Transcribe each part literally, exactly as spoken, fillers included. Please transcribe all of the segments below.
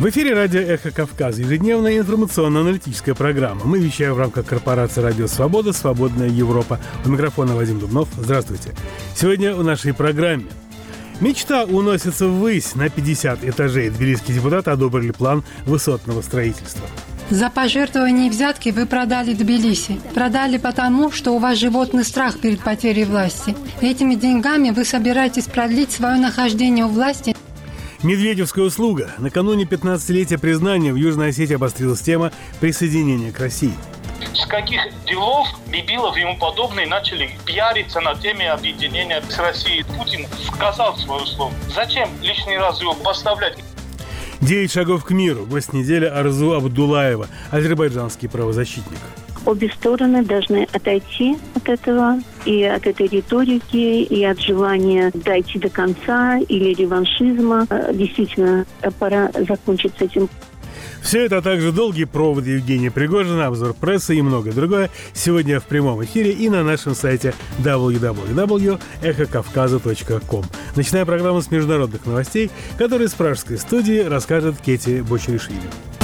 В эфире радио «Эхо Кавказа», ежедневная информационно-аналитическая программа. Мы вещаем в рамках корпорации «Радио Свобода», «Свободная Европа». У микрофона Вадим Дубнов. Здравствуйте. Сегодня в нашей программе. Мечта уносится ввысь. На пятьдесят этажей тбилисские депутаты одобрили план высотного строительства. За пожертвование взятки вы продали Тбилиси. Продали потому, что у вас животный страх перед потерей власти. Этими деньгами вы собираетесь продлить свое нахождение у власти. Медведевская услуга. Накануне пятнадцатилетия признания в Южной Осетии обострилась тема присоединения к России. С каких делов Бибилов и ему подобные начали пиариться на теме объединения с Россией? Путин сказал свое слово. Зачем лишний раз его поставлять? Девять шагов к миру. Гость недели Арзу Абдулаева, азербайджанский правозащитник. Обе стороны должны отойти от этого, и от этой риторики, и от желания дойти до конца, или реваншизма. Действительно, пора закончить с этим. Все это, а также долгий провод Евгения Пригожина, обзор прессы и многое другое сегодня в прямом эфире и на нашем сайте дабл ю дабл ю дабл ю точка эхо кавказа точка ком. Начинаем программу с международных новостей, которые с пражской студии расскажет Кети Бочеришвили.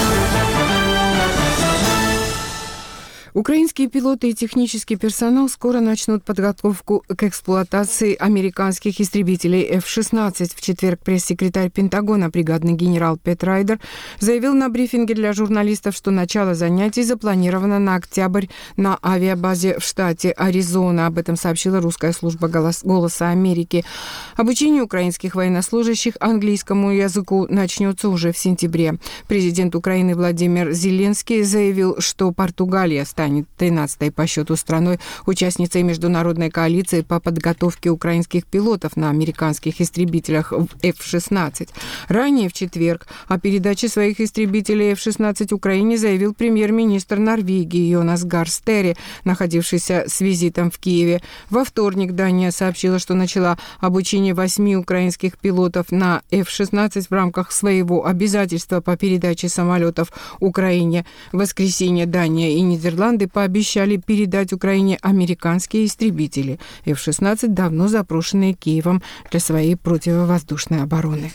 Украинские пилоты и технический персонал скоро начнут подготовку к эксплуатации американских истребителей эф шестнадцать. В четверг пресс-секретарь Пентагона, бригадный генерал Пэт Райдер, заявил на брифинге для журналистов, что начало занятий запланировано на октябрь на авиабазе в штате Аризона. Об этом сообщила русская служба «Голоса Америки». Обучение украинских военнослужащих английскому языку начнется уже в сентябре. Президент Украины Владимир Зеленский заявил, что Португалия станет тринадцатой по счету страной, участницей международной коалиции по подготовке украинских пилотов на американских истребителях эф шестнадцать. Ранее в четверг о передаче своих истребителей эф шестнадцать Украине заявил премьер-министр Норвегии Йонас Гар Стере, находившийся с визитом в Киеве. Во вторник Дания сообщила, что начала обучение восьми украинских пилотов на эф шестнадцать в рамках своего обязательства по передаче самолетов Украине. В воскресенье Дания и Нидерланды пообещали передать Украине американские истребители эф шестнадцать, давно запрошенные Киевом для своей противовоздушной обороны.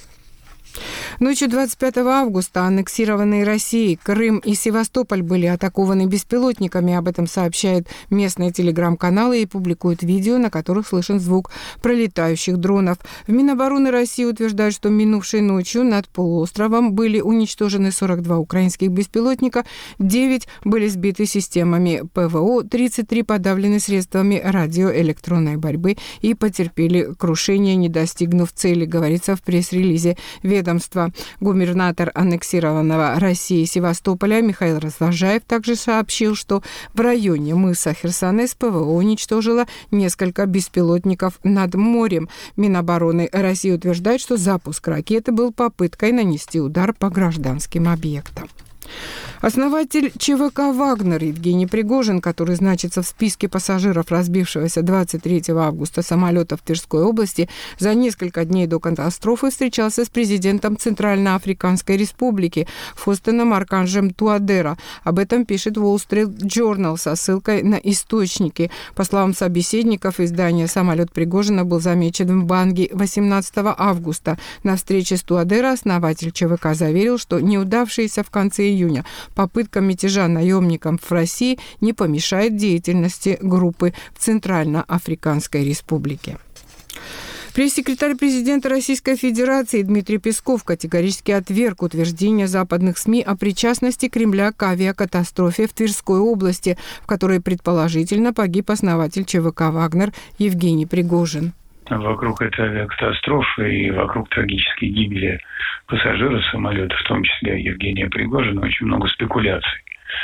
Ночью двадцать пятого августа аннексированные Россией Крым и Севастополь были атакованы беспилотниками. Об этом сообщают местные телеграм-каналы и публикуют видео, на которых слышен звук пролетающих дронов. В Минобороны России утверждают, что минувшей ночью над полуостровом были уничтожены сорок два украинских беспилотника, девять были сбиты системами ПВО, тридцать три подавлены средствами радиоэлектронной борьбы и потерпели крушение, не достигнув цели, говорится в пресс-релизе ведомства. Губернатор аннексированного Россией Севастополя Михаил Развожаев также сообщил, что в районе мыса Херсонес ПВО уничтожило несколько беспилотников над морем. Минобороны России утверждает, что запуск ракеты был попыткой нанести удар по гражданским объектам. Основатель ЧВК «Вагнер» Евгений Пригожин, который значится в списке пассажиров разбившегося двадцать третьего августа самолета в Тверской области, за несколько дней до катастрофы встречался с президентом Центральноафриканской Республики Фостеном Арканжем Туадера. Об этом пишет Wall Street Journal со ссылкой на источники. По словам собеседников издания, самолет Пригожина был замечен в Банги восемнадцатого августа. На встрече с Туадера основатель ЧВК заверил, что неудавшиеся в конце июня попытка мятежа наемникам в России не помешает деятельности группы в Центральноафриканской Республике. Пресс-секретарь президента Российской Федерации Дмитрий Песков категорически отверг утверждения западных СМИ о причастности Кремля к авиакатастрофе в Тверской области, в которой предположительно погиб основатель ЧВК «Вагнер» Евгений Пригожин. Вокруг этой авиакатастрофы и вокруг трагической гибели пассажира самолета, в том числе Евгения Пригожина, очень много спекуляций.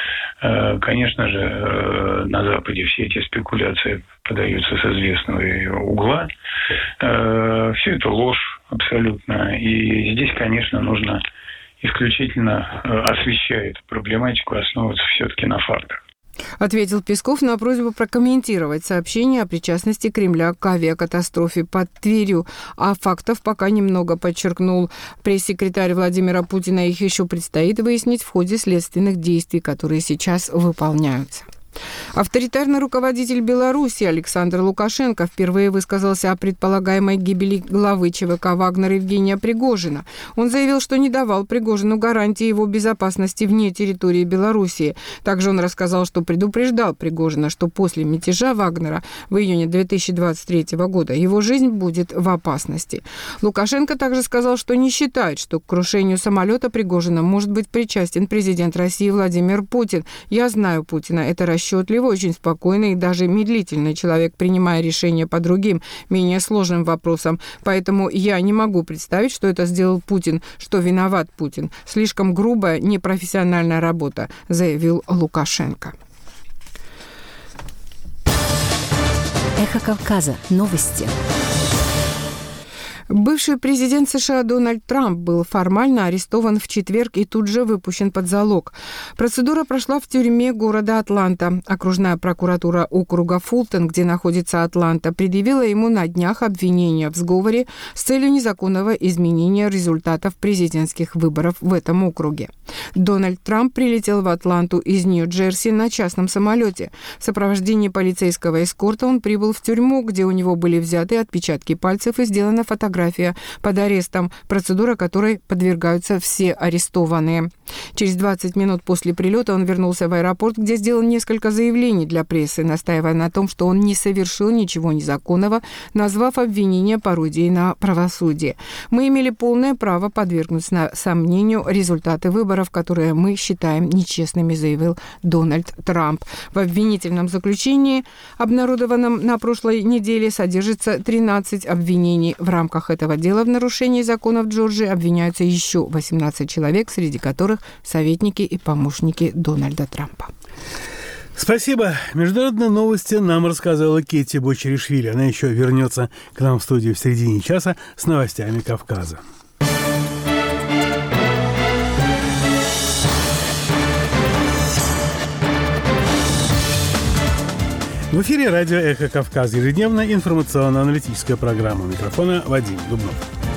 Конечно же, на Западе все эти спекуляции подаются с известного угла. Все это ложь абсолютно. И здесь, конечно, нужно исключительно, освещая эту проблематику, основываться все-таки на фактах. Ответил Песков на просьбу прокомментировать сообщение о причастности Кремля к авиакатастрофе под Тверью. А фактов пока немного, подчеркнул пресс-секретарь Владимира Путина. Их еще предстоит выяснить в ходе следственных действий, которые сейчас выполняются. Авторитарный руководитель Беларуси Александр Лукашенко впервые высказался о предполагаемой гибели главы ЧВК «Вагнер» Евгения Пригожина. Он заявил, что не давал Пригожину гарантии его безопасности вне территории Беларуси. Также он рассказал, что предупреждал Пригожина, что после мятежа Вагнера в июне две тысячи двадцать третьего года его жизнь будет в опасности. Лукашенко также сказал, что не считает, что к крушению самолета Пригожина может быть причастен президент России Владимир Путин. «Я знаю Путина. Это расчетливый, очень спокойный и даже медлительный человек, принимая решения по другим, менее сложным вопросам. Поэтому я не могу представить, что это сделал Путин, что виноват Путин. Слишком грубая, непрофессиональная работа», заявил Лукашенко. Эхо Кавказа. Новости. Бывший президент США Дональд Трамп был формально арестован в четверг и тут же выпущен под залог. Процедура прошла в тюрьме города Атланта. Окружная прокуратура округа Фултон, где находится Атланта, предъявила ему на днях обвинения в сговоре с целью незаконного изменения результатов президентских выборов в этом округе. Дональд Трамп прилетел в Атланту из Нью-Джерси на частном самолете. В сопровождении полицейского эскорта он прибыл в тюрьму, где у него были взяты отпечатки пальцев и сделана фотография под арестом, процедура которой подвергаются все арестованные. Через двадцать минут после прилета он вернулся в аэропорт, где сделал несколько заявлений для прессы, настаивая на том, что он не совершил ничего незаконного, назвав обвинение пародией на правосудие. «Мы имели полное право подвергнуть сомнению результаты выборов, которые мы считаем нечестными», заявил Дональд Трамп. В обвинительном заключении, обнародованном на прошлой неделе, содержится тринадцать обвинений. В рамках этого дела в нарушении законов Джорджии обвиняются еще восемнадцать человек, среди которых советники и помощники Дональда Трампа. Спасибо. Международные новости нам рассказала Кетти Бочеришвили. Она еще вернется к нам в студию в середине часа с новостями Кавказа. В эфире радио «Эхо Кавказа». Ежедневная информационно-аналитическая программа. У микрофона Вадим Дубнов.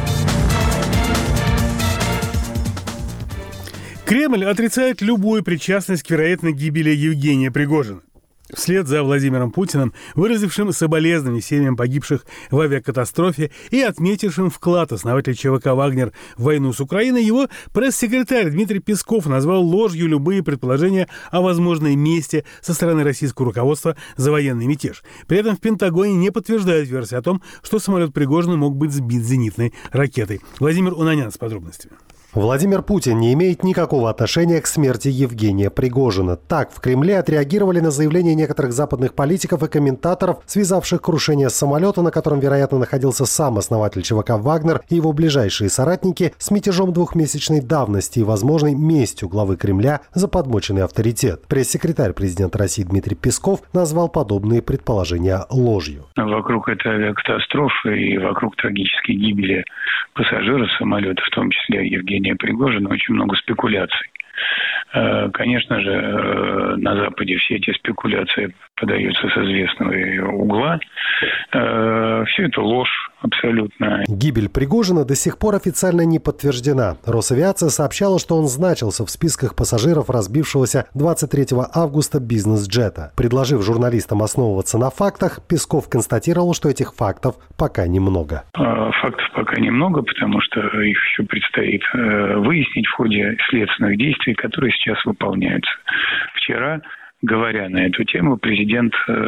Кремль отрицает любую причастность к вероятной гибели Евгения Пригожина. Вслед за Владимиром Путиным, выразившим соболезнования семьям погибших в авиакатастрофе и отметившим вклад основателя ЧВК «Вагнер» в войну с Украиной, его пресс-секретарь Дмитрий Песков назвал ложью любые предположения о возможной мести со стороны российского руководства за военный мятеж. При этом в Пентагоне не подтверждают версию о том, что самолет Пригожина мог быть сбит зенитной ракетой. Владимир Унанян с подробностями. Владимир Путин не имеет никакого отношения к смерти Евгения Пригожина. Так в Кремле отреагировали на заявления некоторых западных политиков и комментаторов, связавших крушение самолета, на котором, вероятно, находился сам основатель ЧВК «Вагнер» и его ближайшие соратники, с мятежом двухмесячной давности и возможной местью главы Кремля за подмоченный авторитет. Пресс-секретарь президента России Дмитрий Песков назвал подобные предположения ложью. Вокруг этой авиакатастрофы и вокруг трагической гибели пассажиров самолета, в том числе Евгения Пригожина, очень много спекуляций. Конечно же, на Западе все эти спекуляции подаются с известного угла. Все это ложь абсолютно. Гибель Пригожина до сих пор официально не подтверждена. Росавиация сообщала, что он значился в списках пассажиров разбившегося двадцать третьего августа бизнес-джета. Предложив журналистам основываться на фактах, Песков констатировал, что этих фактов пока немного. Фактов пока немного, потому что их еще предстоит выяснить в ходе следственных действий, которые сейчас выполняются. Вчера, говоря на эту тему, президент,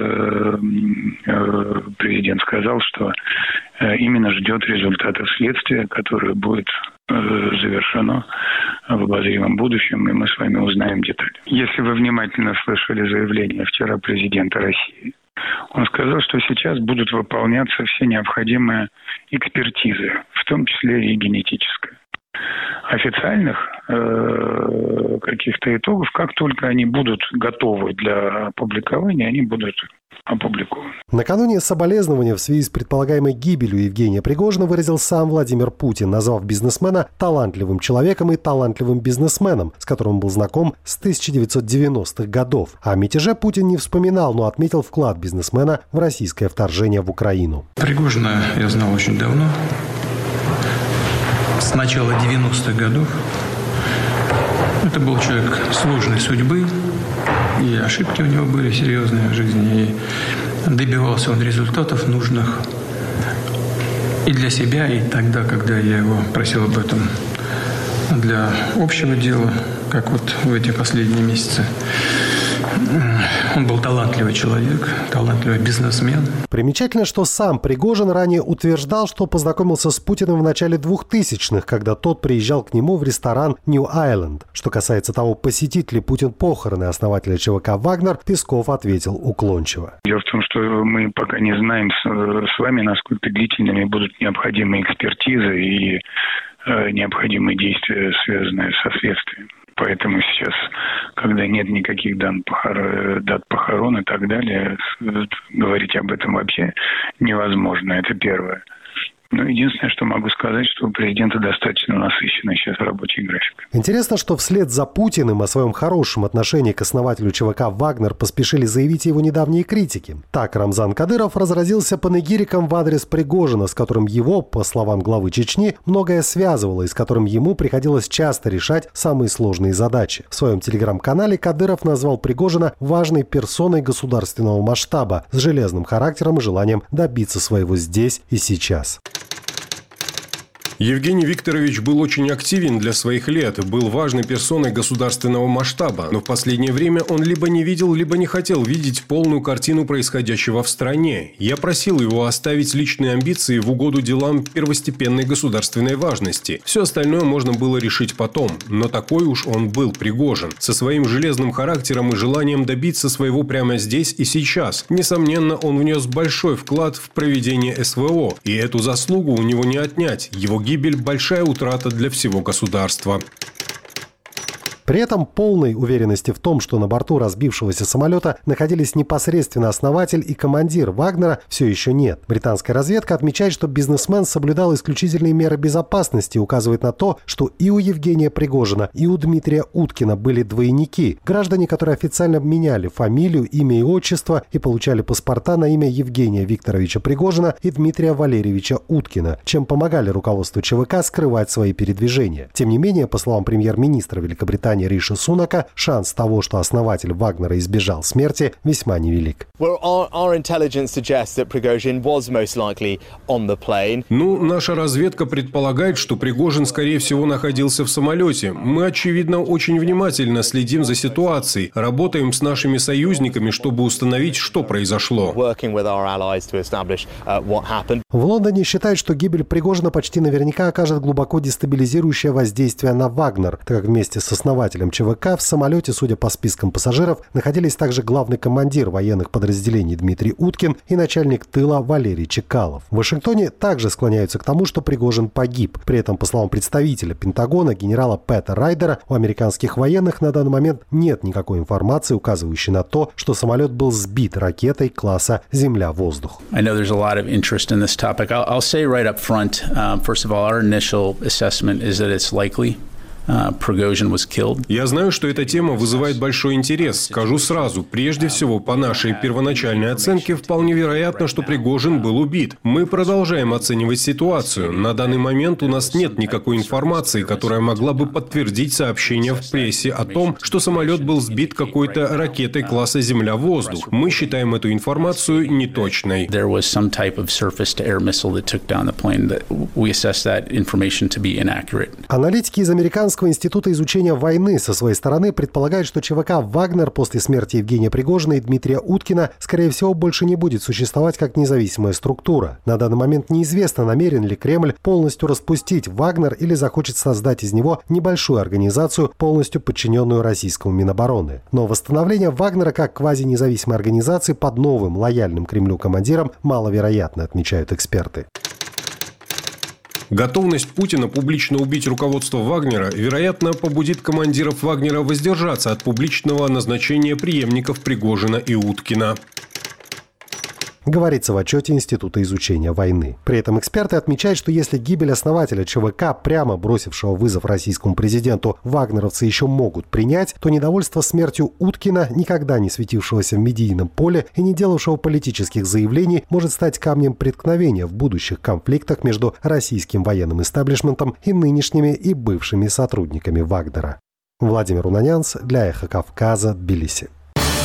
президент сказал, что именно ждет результатов следствия, которое будет завершено в обозримом будущем, и мы с вами узнаем детали. Если вы внимательно слышали заявление вчера президента России, он сказал, что сейчас будут выполняться все необходимые экспертизы, в том числе и генетическая. Официальных э, каких-то итогов, как только они будут готовы для опубликования, они будут опубликованы. Накануне соболезнования в связи с предполагаемой гибелью Евгения Пригожина выразил сам Владимир Путин, назвав бизнесмена талантливым человеком и талантливым бизнесменом, с которым был знаком с тысяча девятьсот девяностых годов. О мятеже Путин не вспоминал, но отметил вклад бизнесмена в российское вторжение в Украину. Пригожина я знал очень давно. С начала девяностых годов. Это был человек сложной судьбы, И ошибки у него были серьезные в жизни. И добивался он результатов нужных и для себя, и тогда, когда я его просил об этом для общего дела, как вот в эти последние месяцы. Он был талантливый человек, талантливый бизнесмен. Примечательно, что сам Пригожин ранее утверждал, что познакомился с Путиным в начале двухтысячных, когда тот приезжал к нему в ресторан «Нью-Айленд». Что касается того, посетит ли Путин похороны основателя ЧВК «Вагнер», Песков ответил уклончиво. Дело в том, что мы пока не знаем с вами, насколько длительными будут необходимые экспертизы и э, необходимые действия, связанные со следствием. Поэтому сейчас, когда нет никаких дан похор... дат похорон и так далее, говорить об этом вообще невозможно. Это первое. Но единственное, что могу сказать, что у президента достаточно насыщенный сейчас рабочий график. Интересно, что вслед за Путиным о своем хорошем отношении к основателю ЧВК «Вагнер» поспешили заявить его недавние критики. Так Рамзан Кадыров разразился панегириком в адрес Пригожина, с которым его, по словам главы Чечни, многое связывало и с которым ему приходилось часто решать самые сложные задачи. В своем телеграм-канале Кадыров назвал Пригожина важной персоной государственного масштаба с железным характером и желанием добиться своего здесь и сейчас. Евгений Викторович был очень активен для своих лет, был важной персоной государственного масштаба, но в последнее время он либо не видел, либо не хотел видеть полную картину происходящего в стране. Я просил его оставить личные амбиции в угоду делам первостепенной государственной важности. Все остальное можно было решить потом, но такой уж он был Пригожин, со своим железным характером и желанием добиться своего прямо здесь и сейчас. Несомненно, он внес большой вклад в проведение СВО, и эту заслугу у него не отнять. Его гибель – большая утрата для всего государства. При этом полной уверенности в том, что на борту разбившегося самолета находились непосредственно основатель и командир «Вагнера», все еще нет. Британская разведка отмечает, что бизнесмен соблюдал исключительные меры безопасности и указывает на то, что и у Евгения Пригожина, и у Дмитрия Уткина были двойники. Граждане, которые официально меняли фамилию, имя и отчество и получали паспорта на имя Евгения Викторовича Пригожина и Дмитрия Валерьевича Уткина, чем помогали руководству ЧВК скрывать свои передвижения. Тем не менее, по словам премьер-министра Великобритании Риши Сунака, шанс того, что основатель Вагнера избежал смерти, весьма невелик. Ну, наша разведка предполагает, что Пригожин, скорее всего, находился в самолете. Мы, очевидно, очень внимательно следим за ситуацией, работаем с нашими союзниками, чтобы установить, что произошло. В Лондоне считают, что гибель Пригожина почти наверняка окажет глубоко дестабилизирующее воздействие на Вагнер, так как вместе с основателем ЧВК в самолете, судя по спискам пассажиров, находились также главный командир военных подразделений Дмитрий Уткин и начальник тыла Валерий Чекалов. В Вашингтоне также склоняются к тому, что Пригожин погиб. При этом, по словам представителя Пентагона, генерала Пэта Райдера, у американских военных на данный момент нет никакой информации, указывающей на то, что самолет был сбит ракетой класса «Земля-воздух». Я знаю, что эта тема вызывает большой интерес. Скажу сразу, прежде всего, по нашей первоначальной оценке, вполне вероятно, что Пригожин был убит. Мы продолжаем оценивать ситуацию. На данный момент у нас нет никакой информации, которая могла бы подтвердить сообщения в прессе о том, что самолет был сбит какой-то ракетой класса «Земля-воздух». Мы считаем эту информацию неточной. Аналитики из американского института изучения войны со своей стороны предполагают, что ЧВК «Вагнер» после смерти Евгения Пригожина и Дмитрия Уткина, скорее всего, больше не будет существовать как независимая структура. На данный момент неизвестно, намерен ли Кремль полностью распустить «Вагнер» или захочет создать из него небольшую организацию, полностью подчиненную российскому Минобороны. Но восстановление «Вагнера» как квазинезависимой организации под новым лояльным Кремлю командиром маловероятно, отмечают эксперты. Готовность Путина публично убить руководство Вагнера, вероятно, побудит командиров Вагнера воздержаться от публичного назначения преемников Пригожина и Уткина. Говорится в отчете Института изучения войны. При этом эксперты отмечают, что если гибель основателя ЧВК, прямо бросившего вызов российскому президенту, вагнеровцы еще могут принять, то недовольство смертью Уткина, никогда не светившегося в медийном поле и не делавшего политических заявлений, может стать камнем преткновения в будущих конфликтах между российским военным истеблишментом и нынешними и бывшими сотрудниками Вагнера. Владимир Унанянц для Эхо Кавказа, Тбилиси.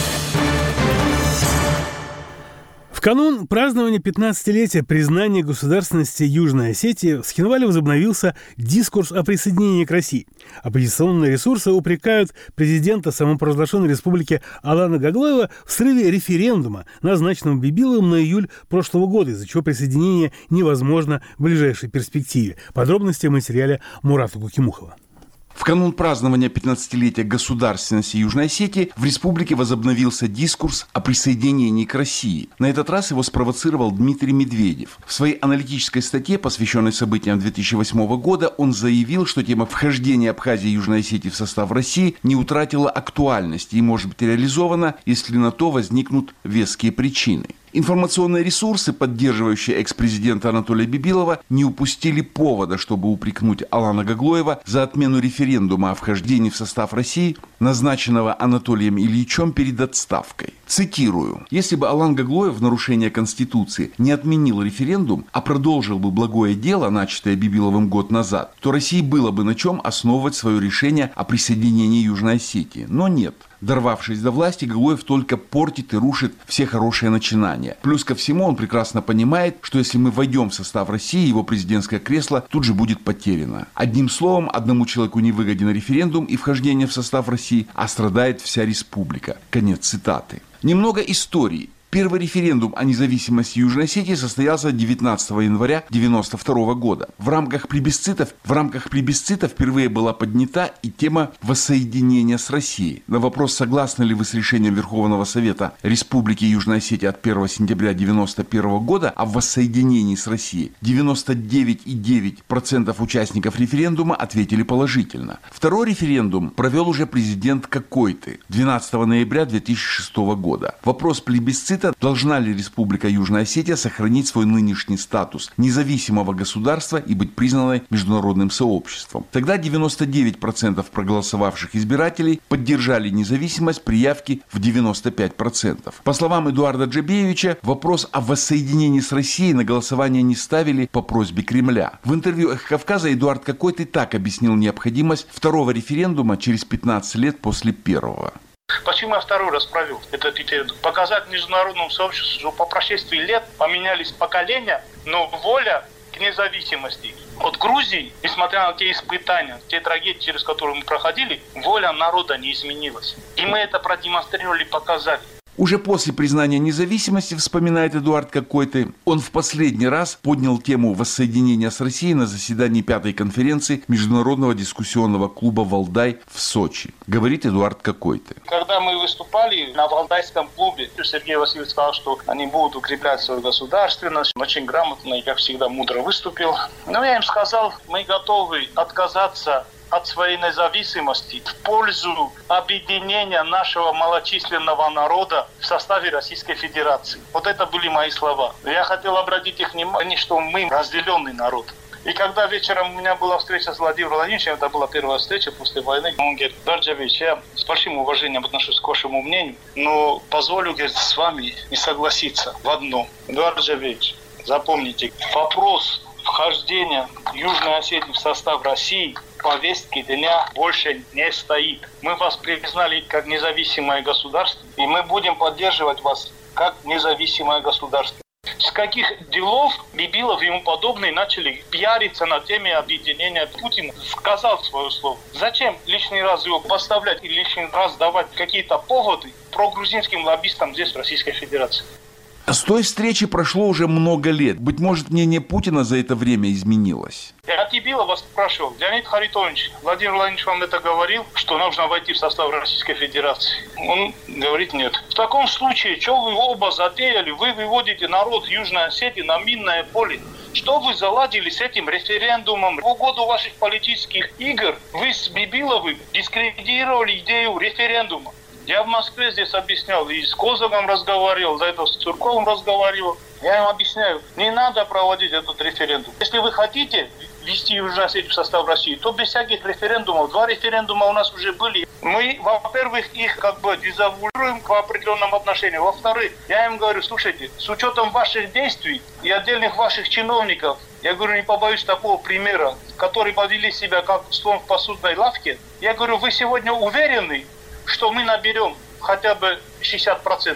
В канун празднования пятнадцатилетия признания государственности Южной Осетии в Схинвале возобновился дискурс о присоединении к России. Оппозиционные ресурсы упрекают президента самопровозглашенной республики Алана Гаглоева в срыве референдума, назначенного Бибиловым на июль прошлого года, из-за чего присоединение невозможно в ближайшей перспективе. Подробности в материале Мурата Кукимухова. В канун празднования пятнадцатилетия государственности Южной Осетии в республике возобновился дискурс о присоединении к России. На этот раз его спровоцировал Дмитрий Медведев. В своей аналитической статье, посвященной событиям две тысячи восьмого года, он заявил, что тема вхождения Абхазии и Южной Осетии в состав России не утратила актуальности и может быть реализована, если на то возникнут веские причины. Информационные ресурсы, поддерживающие экс-президента Анатолия Бибилова, не упустили повода, чтобы упрекнуть Алана Гаглоева за отмену референдума о вхождении в состав России, назначенного Анатолием Ильичем перед отставкой. Цитирую. «Если бы Алан Гаглоев в нарушение Конституции не отменил референдум, а продолжил бы благое дело, начатое Бибиловым год назад, то России было бы на чем основывать свое решение о присоединении Южной Осетии. Но нет. Дорвавшись до власти, Гаглоев только портит и рушит все хорошие начинания. Плюс ко всему он прекрасно понимает, что если мы войдем в состав России, его президентское кресло тут же будет потеряно. Одним словом, одному человеку не выгоден референдум и вхождение в состав России, а страдает вся республика». Конец цитаты. Немного истории. Первый референдум о независимости Южной Осетии состоялся девятнадцатого января девяносто второго года. В рамках плебисцитов, в рамках плебисцита впервые была поднята и тема воссоединения с Россией. На вопрос, согласны ли вы с решением Верховного Совета Республики Южная Осетия от первого сентября девяносто первого года о воссоединении с Россией, девяносто девять целых девять десятых процента участников референдума ответили положительно. Второй референдум провел уже президент Какойты двенадцатого ноября две тысячи шестого года. Вопрос плебисцита: должна ли Республика Южная Осетия сохранить свой нынешний статус независимого государства и быть признанной международным сообществом. Тогда девяносто девять процентов проголосовавших избирателей поддержали независимость при явке в девяносто пять процентов. По словам Эдуарда Джабеевича, вопрос о воссоединении с Россией на голосование не ставили по просьбе Кремля. В интервью «Эхо Кавказа» Эдуард Какойты так объяснил необходимость второго референдума через пятнадцать лет после первого. Почему я второй раз провел этот референдум? Показать международному сообществу, что по прошествии лет поменялись поколения, но воля к независимости. От Грузии, несмотря на те испытания, те трагедии, через которые мы проходили, воля народа не изменилась. И мы это продемонстрировали, показали. Уже после признания независимости, вспоминает Эдуард Какойты, он в последний раз поднял тему воссоединения с Россией на заседании пятой конференции Международного дискуссионного клуба «Валдай» в Сочи. Говорит Эдуард Какойты. Когда мы выступали на Валдайском клубе, Сергей Васильевич сказал, что они будут укреплять свою государственность. Очень грамотно и, как всегда, мудро выступил. Но я им сказал, мы готовы отказаться от своей независимости в пользу объединения нашего малочисленного народа в составе Российской Федерации. Вот это были мои слова. Я хотел обратить их внимание, что мы разделенный народ. И когда вечером у меня была встреча с Владимиром Владимировичем, это была первая встреча после войны, он говорит: Дарджавич, я с большим уважением отношусь к вашему мнению, но позволю, говорит, с вами не согласиться в одном. Дарджавич, запомните, вопрос вхождения Южной Осетии в состав России повестки дня больше не стоит. Мы вас признали как независимое государство, и мы будем поддерживать вас как независимое государство. С каких делов Бибилов и ему подобные начали пиариться на теме объединения? Путин сказал свое слово. Зачем лишний раз его поставлять и лишний раз давать какие-то поводы прогрузинским лоббистам здесь, в Российской Федерации? С той встречи прошло уже много лет. Быть может, мнение Путина за это время изменилось. Я Бибилова вас спрашивал. Леонид Харитонович, Владимир Владимирович вам это говорил, что нужно войти в состав Российской Федерации? Он говорит нет. В таком случае, что вы оба затеяли? Вы выводите народ Южной Осетии на минное поле. Что вы заладили с этим референдумом? В угоду ваших политических игр вы с Бибиловым дискредитировали идею референдума. Я в Москве здесь объяснял, и с Козовым разговаривал, до этого с Цурковым разговаривал. Я им объясняю, не надо проводить этот референдум. Если вы хотите ввести Южную Осетию в состав России, то без всяких референдумов. Два референдума у нас уже были. Мы, во-первых, их как бы дезавуируем к определенному отношению. Во-вторых, я им говорю, слушайте, с учетом ваших действий и отдельных ваших чиновников, я говорю, не побоюсь такого примера, которые повели себя как слон в посудной лавке, я говорю, вы сегодня уверены, что мы наберем хотя бы шестьдесят процентов.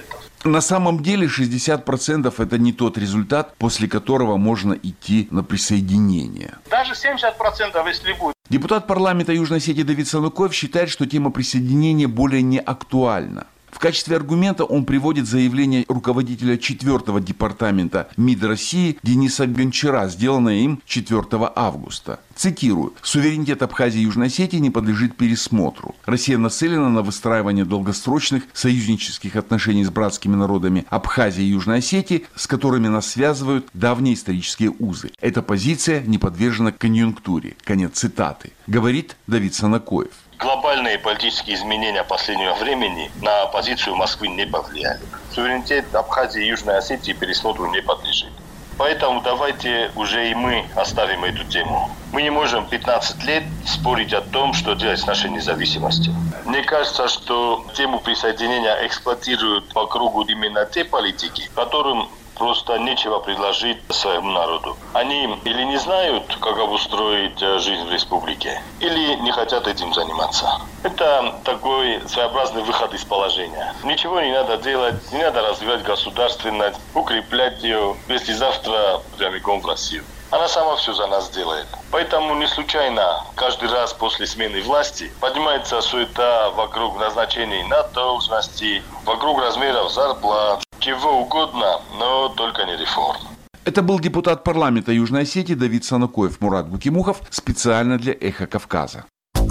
На самом деле шестьдесят процентов это не тот результат, после которого можно идти на присоединение. Даже семьдесят процентов, если будет. Депутат парламента Южной Осетии Давид Санукоев считает, что тема присоединения более не актуальна. В качестве аргумента он приводит заявление руководителя четвертого департамента МИД России Дениса Гончара, сделанное им четвёртого августа. Цитирую. «Суверенитет Абхазии и Южной Осетии не подлежит пересмотру. Россия нацелена на выстраивание долгосрочных союзнических отношений с братскими народами Абхазии и Южной Осетии, с которыми нас связывают давние исторические узы. Эта позиция не подвержена конъюнктуре». Конец цитаты. Говорит Давид Санукоев. Глобальные политические изменения последнего времени на позицию Москвы не повлияли. Суверенитет Абхазии и Южной Осетии пересмотру не подлежит. Поэтому давайте уже и мы оставим эту тему. Мы не можем пятнадцать лет спорить о том, что делать с нашей независимостью. Мне кажется, что тему присоединения эксплуатируют по кругу именно те политики, которым просто нечего предложить своему народу. Они или не знают, как обустроить жизнь в республике, или не хотят этим заниматься. Это такой своеобразный выход из положения. Ничего не надо делать, не надо развивать государственность, укреплять ее, если завтра прямиком в Россию. Она сама все за нас делает. Поэтому не случайно каждый раз после смены власти поднимается суета вокруг назначений на должности, вокруг размеров зарплат, чего угодно, но только не реформ. Это был депутат парламента Южной Осетии Давид Санукоев. Мурат Букимухов специально для «Эхо Кавказа».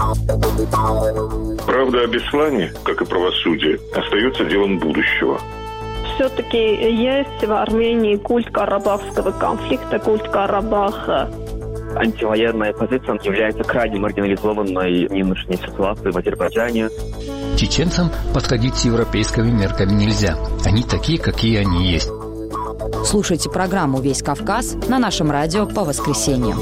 Правда о Беслане, как и правосудие, остается делом будущего. Все-таки есть в Армении культ карабахского конфликта, культ Карабаха. Антивоенная позиция является крайне маргинализованной в нынешней ситуации в Азербайджане. Чеченцам подходить с европейскими мерками нельзя. Они такие, какие они есть. Слушайте программу «Весь Кавказ» на нашем радио по воскресеньям.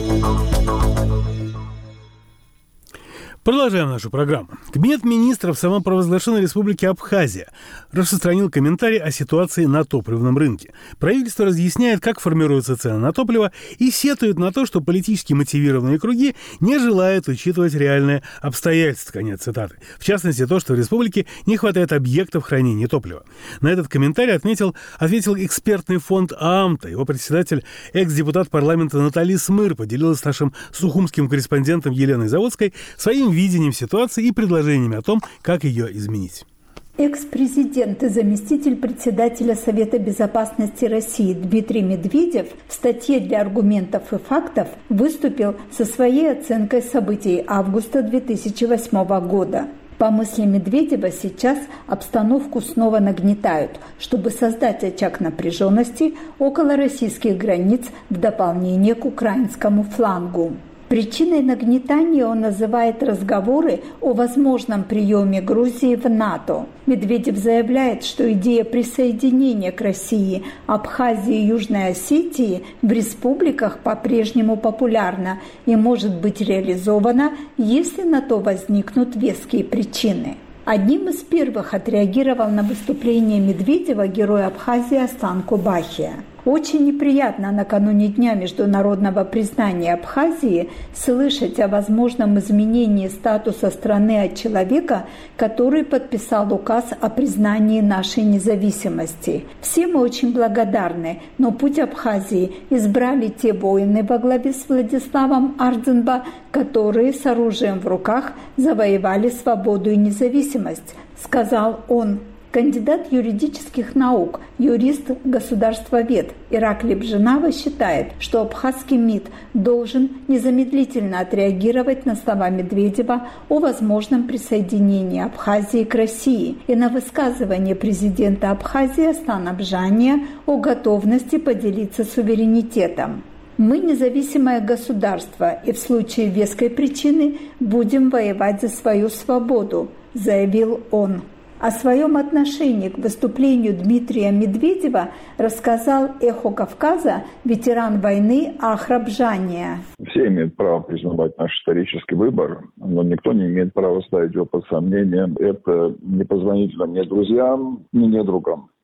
Продолжаем нашу программу. Кабинет министров самопровозглашенной республики Абхазия распространил комментарий о ситуации на топливном рынке. Правительство разъясняет, как формируются цены на топливо, и сетует на то, что политически мотивированные круги не желают учитывать реальные обстоятельства. Конец цитаты. В частности, то, что в республике не хватает объектов хранения топлива. На этот комментарий отметил, ответил экспертный фонд ААМТа. Его председатель, экс-депутат парламента Наталья Смыр, поделилась с нашим сухумским корреспондентом Еленой Заводской своим видением ситуации и предложениями о том, как ее изменить. Экс-президент и заместитель председателя Совета безопасности России Дмитрий Медведев в статье для аргументов и фактов выступил со своей оценкой событий августа две тысячи восьмого года. По мысли Медведева, сейчас обстановку снова нагнетают, чтобы создать очаг напряженности около российских границ в дополнение к украинскому флангу. Причиной нагнетания он называет разговоры о возможном приеме Грузии в НАТО. Медведев заявляет, что идея присоединения к России Абхазии и Южной Осетии в республиках по-прежнему популярна и может быть реализована, если на то возникнут веские причины. Одним из первых отреагировал на выступление Медведева герой Абхазии Аслан Кубахия. Очень неприятно накануне Дня международного признания Абхазии слышать о возможном изменении статуса страны от человека, который подписал указ о признании нашей независимости. Все мы очень благодарны, но путь Абхазии избрали те воины во главе с Владиславом Ардзенба, которые с оружием в руках завоевали свободу и независимость, сказал он. Кандидат юридических наук, юрист, государствовед Ираклий Бженава считает, что абхазский МИД должен незамедлительно отреагировать на слова Медведева о возможном присоединении Абхазии к России и на высказывание президента Абхазии Аслана Бжания о готовности поделиться суверенитетом. «Мы независимое государство и в случае веской причины будем воевать за свою свободу», заявил он. О своем отношении к выступлению Дмитрия Медведева рассказал «Эхо Кавказа» ветеран войны Ахра Бжания. Все имеют право признавать наш исторический выбор, но никто не имеет права ставить его под сомнение. Это не позвонительно мне друзьям, ни недругам.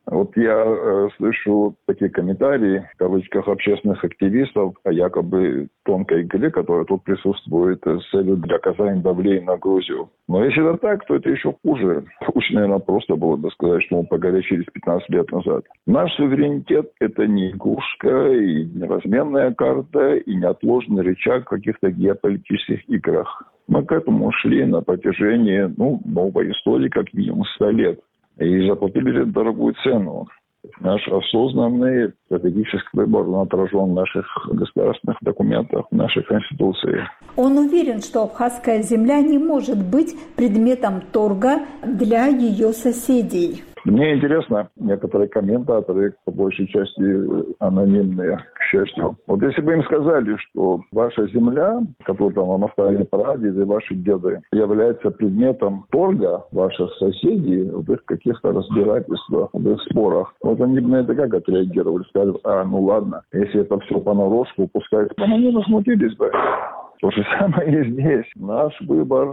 Вот я э, слышу такие комментарии, в кавычках, общественных активистов о якобы тонкой игре, которая тут присутствует с целью для оказания давления на Грузию. Но если это так, то это еще хуже. Лучше, наверное, просто было бы сказать, что мы погорячились пятнадцать лет назад. Наш суверенитет – это не игрушка, и не разменная карта, и неотложный рычаг в каких-то геополитических играх. Мы к этому шли на протяжении, ну, новой истории, как минимум сто лет. И заплатили дорогую цену. Наш осознанный стратегический выбор он отражен в наших государственных документах, в нашей Конституции. Он уверен, что абхазская земля не может быть предметом торга для ее соседей. Мне интересно, некоторые комментаторы, по большей части анонимные, к счастью. Вот если бы им сказали, что ваша земля, которую там вам оставили прадеды, ваши деды, является предметом торга ваших соседей в их каких-то разбирательствах, в их спорах, вот они бы на это как отреагировали? Сказали, а, ну ладно, если это все понарошку, пускай, они возмутились бы. То же самое и здесь. Наш выбор,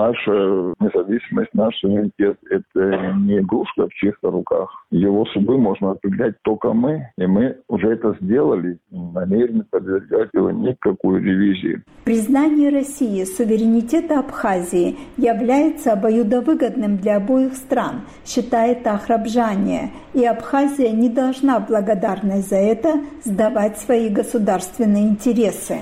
наша независимость, наш суверенитет – это не игрушка в чьих-то руках. Его судьбы можно определять только мы, и мы уже это сделали, намерены подвергать его никакой ревизии. Признание России суверенитета Абхазии является обоюдовыгодным для обоих стран, считает Ахрабжания, и Абхазия не должна в благодарность за это сдавать свои государственные интересы.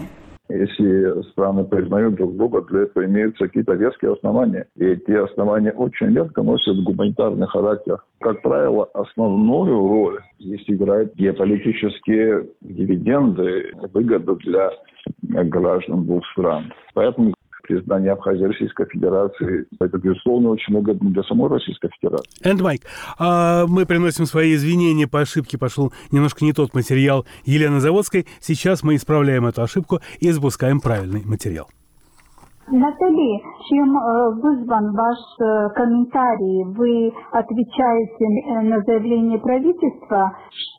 Если страны признают друг друга, для этого имеются какие-то веские основания. И эти основания очень редко носят гуманитарный характер. Как правило, основную роль здесь играют геополитические дивиденды, выгоды для граждан двух стран. Поэтому признание Абхазии Российской Федерации, это, безусловно, очень выгодно для самой Российской Федерации. Энд Майк, а мы приносим свои извинения по ошибке, пошел немножко не тот материал Елены Заводской. Сейчас мы исправляем эту ошибку и запускаем правильный материал. Натали, чем вызван ваш комментарий? Вы отвечаете на заявление правительства.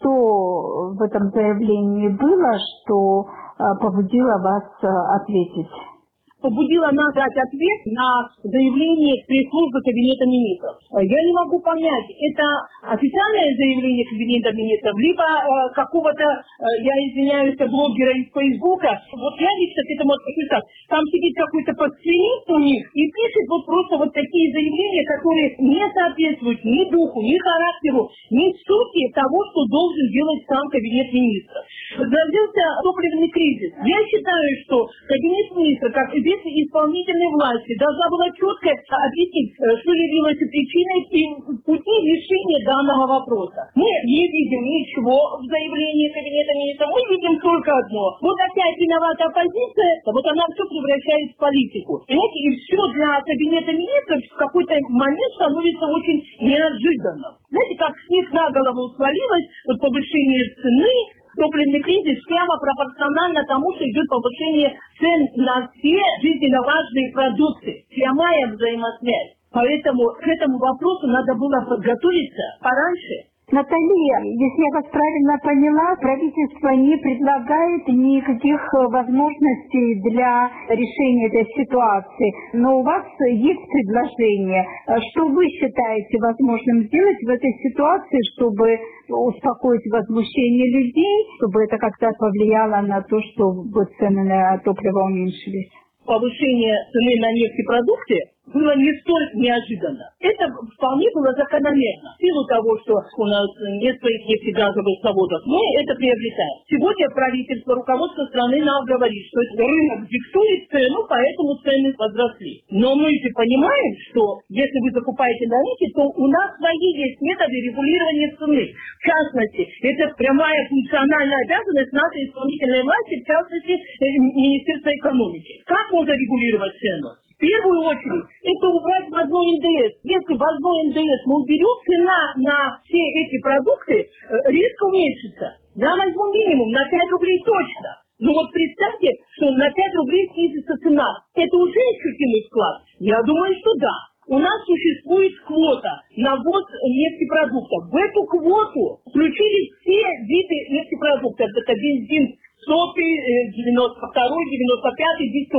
Что в этом заявлении было, что побудило вас ответить? Побудила нас дать ответ на заявление пресс-службы Кабинета министров. Я не могу понять, это официальное заявление Кабинета министров, либо э, какого-то, э, я извиняюсь, блогера из Фейсбука. Вот я лично к этому отношусь так. Там сидит какой-то пациент у них и пишет вот просто вот такие заявления, которые не соответствуют ни духу, ни характеру, ни сути того, что должен делать сам Кабинет министров. Развился топливный кризис. Я считаю, что Кабинет министров, как и исполнительной власти, должна была четко объяснить, что явилось причиной и пути решения данного вопроса. Мы не видим ничего в заявлении Кабинета министров, мы видим только одно. Вот опять виновата оппозиция, вот она все превращает в политику. Понимаете, и все для Кабинета министров в какой-то момент становится очень неожиданным. Знаете, как снег на голову свалилось, вот повышение цены, топливный кризис прямо пропорционально тому, что идет повышение цен на все жизненно важные продукты. Прямая взаимосвязь. Поэтому к этому вопросу надо было подготовиться пораньше. Наталья, если я вас правильно поняла, правительство не предлагает никаких возможностей для решения этой ситуации, но у вас есть предложение. Что вы считаете возможным сделать в этой ситуации, чтобы успокоить возмущение людей, чтобы это как-то повлияло на то, чтобы цены на топливо уменьшились? Повышение цены на нефтепродукты было не столь неожиданно. Это вполне было закономерно. В силу того, что у нас нет своих нефтегазовых заводов, мы это приобретаем. Сегодня правительство, руководство страны нам говорит, что рынок диктует цену, поэтому цены возросли. Но мы же понимаем, что если вы закупаете на рынке, то у нас свои есть методы регулирования цены. В частности, это прямая функциональная обязанность нашей исполнительной власти, в частности, Министерства экономики. Как можно регулировать цену? В первую очередь, это убрать ввозной эн дэ эс. Если ввозной эн дэ эс мы уберем, цена на все эти продукты резко уменьшится. Я возьму минимум на пять рублей точно. Ну вот представьте, что на пять рублей снизится цена. Это уже ощутимый вклад? Я думаю, что да. У нас существует квота на ввоз нефтепродуктов. В эту квоту включили все виды нефтепродуктов. Это бензин, сотый, девяносто второй, девяносто пятый, дизтопливо.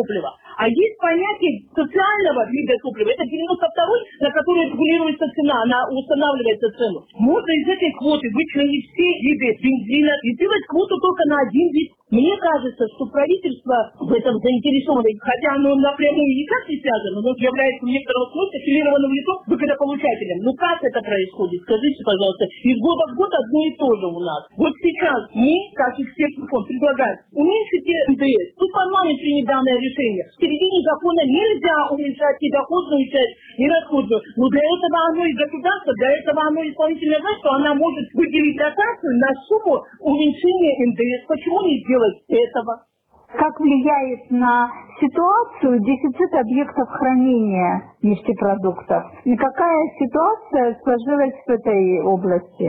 А есть понятие социального вида топлива. Это девяносто второй, на который регулируется цена, она устанавливается цену. Можно из этой квоты вычленить все виды бензина и сделать квоту только на один вид. Мне кажется, что правительство в этом заинтересовано, хотя оно напрямую никак не связано, но является в некотором смысле аффилированным лицом выгодополучателем. Ну как это происходит? Скажите, пожалуйста, из года в год одно и то же у нас. Вот сейчас мы, как экспертный фонд, предлагаем уменьшить эн дэ эс. Тут парламент принят данное решение. В середине закона нельзя уменьшать ни доходную часть, ни расходную. Но для этого оно и государство, для этого оно исполнительная власть, что она может выделить дотацию на сумму уменьшения эн дэ эс. Почему не сделать этого? Как влияет на ситуацию дефицит объектов хранения нефтепродуктов? И какая ситуация сложилась в этой области?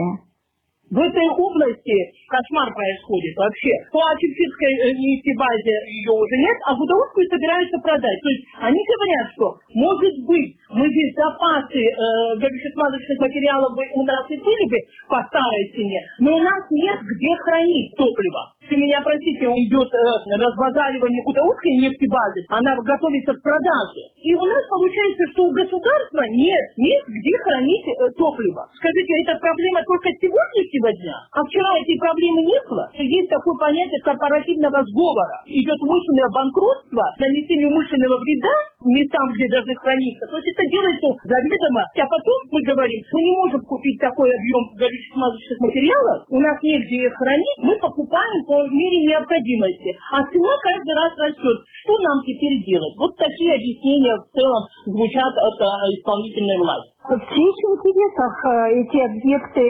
В этой области кошмар происходит вообще. По Ачинской нефтебазе ее уже нет, а Гудаутскую собираются продать. То есть они говорят, что может быть мы здесь запасы э, горюче-смазочных материалов бы у нас и были бы по старой цене, но у нас нет где хранить топливо. Если меня простите, идет э, разбазаривание Гудаутской нефтебазы, она готовится к продаже. И у нас получается, что у государства нет, нет где хранить э, топливо. Скажите, это проблема только сегодняшнего дня? А вчера этой проблемы не было? Есть такое понятие корпоративного сговора. Идет умышленное банкротство, нанесение умышленного вреда местам, где должны храниться. То есть это делается заведомо. А потом мы говорим, мы не можем купить такой объем горюче-смазочных материалов, у нас негде их хранить, мы покупаем по мере необходимости. А цена каждый раз растет. Что нам теперь делать? Вот такие объяснения в целом звучат от исполнительной власти. В чьих интересах эти объекты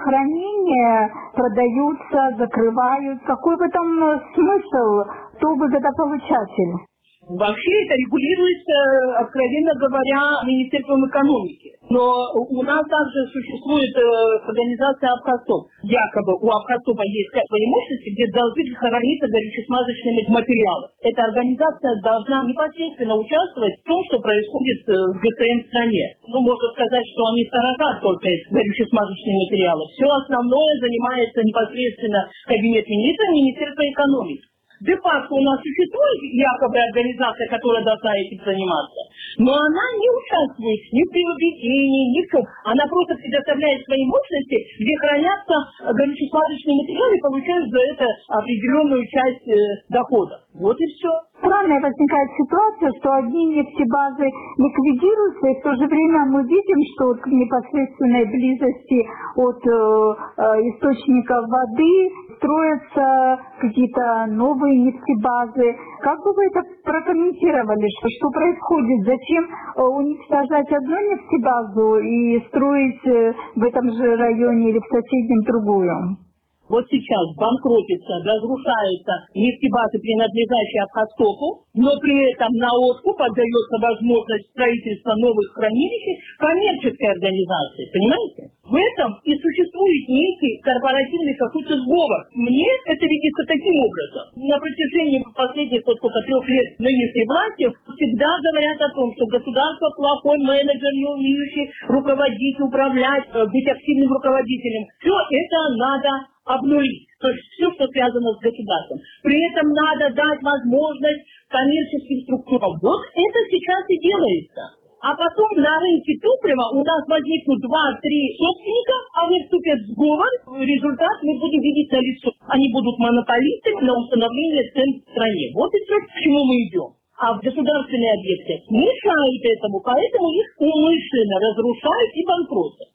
хранения продаются, закрывают? Какой в этом смысл? Кто выгодополучатель? Вообще это регулируется, откровенно говоря, Министерством экономики. Но у нас также существует э, организация Абхазтоп. Якобы у Абхазтопа есть свои мощности, где должны храниться горюче-смазочные материалы. Эта организация должна непосредственно участвовать в том, что происходит в гэ тэ эм в стране. Ну, можно сказать, что они сторожат только горюче-смазочные материалы. Все основное занимается непосредственно Кабинет министров и Министерство экономики. Де-факто у нас существует якобы организация, которая должна этим заниматься, но она не участвует ни в приобретении, ни в чем. Она просто предоставляет свои мощности, где хранятся горюче-смазочные материалы и получают за это определенную часть э, дохода. Вот и все. Странная возникает ситуация, что одни нефтебазы ликвидируются, и в то же время мы видим, что от непосредственной близости от э, э, источников воды строятся какие-то новые нефтебазы. Как бы вы это прокомментировали? Что, что происходит? Зачем э, уничтожать одну нефтебазу и строить э, в этом же районе или в соседнем другую? Вот сейчас банкротится, разрушается нефтебазы, принадлежащие Абхазтопу, но при этом на откуп отдается возможность строительства новых хранилищ коммерческой организации, понимаете? В этом и существует некий корпоративный какой-то сговор. Мне это видится таким образом. На протяжении последних вот сколько трех лет нынешней власти всегда говорят о том, что государство плохой менеджер, не умеющий руководить, управлять, быть активным руководителем. Все это надо обнулить. То есть все, что связано с государством. При этом надо дать возможность коммерческим структурам. Вот это сейчас и делается. А потом на рынке топлива у нас возникнут два-три собственника, а они вступят в сговор. Результат мы будем видеть на лицо. Они будут монополистами на установление цен в стране. Вот и все, к чему мы идем. А государственные объекты мешают этому, поэтому их умышленно разрушают и банкротят.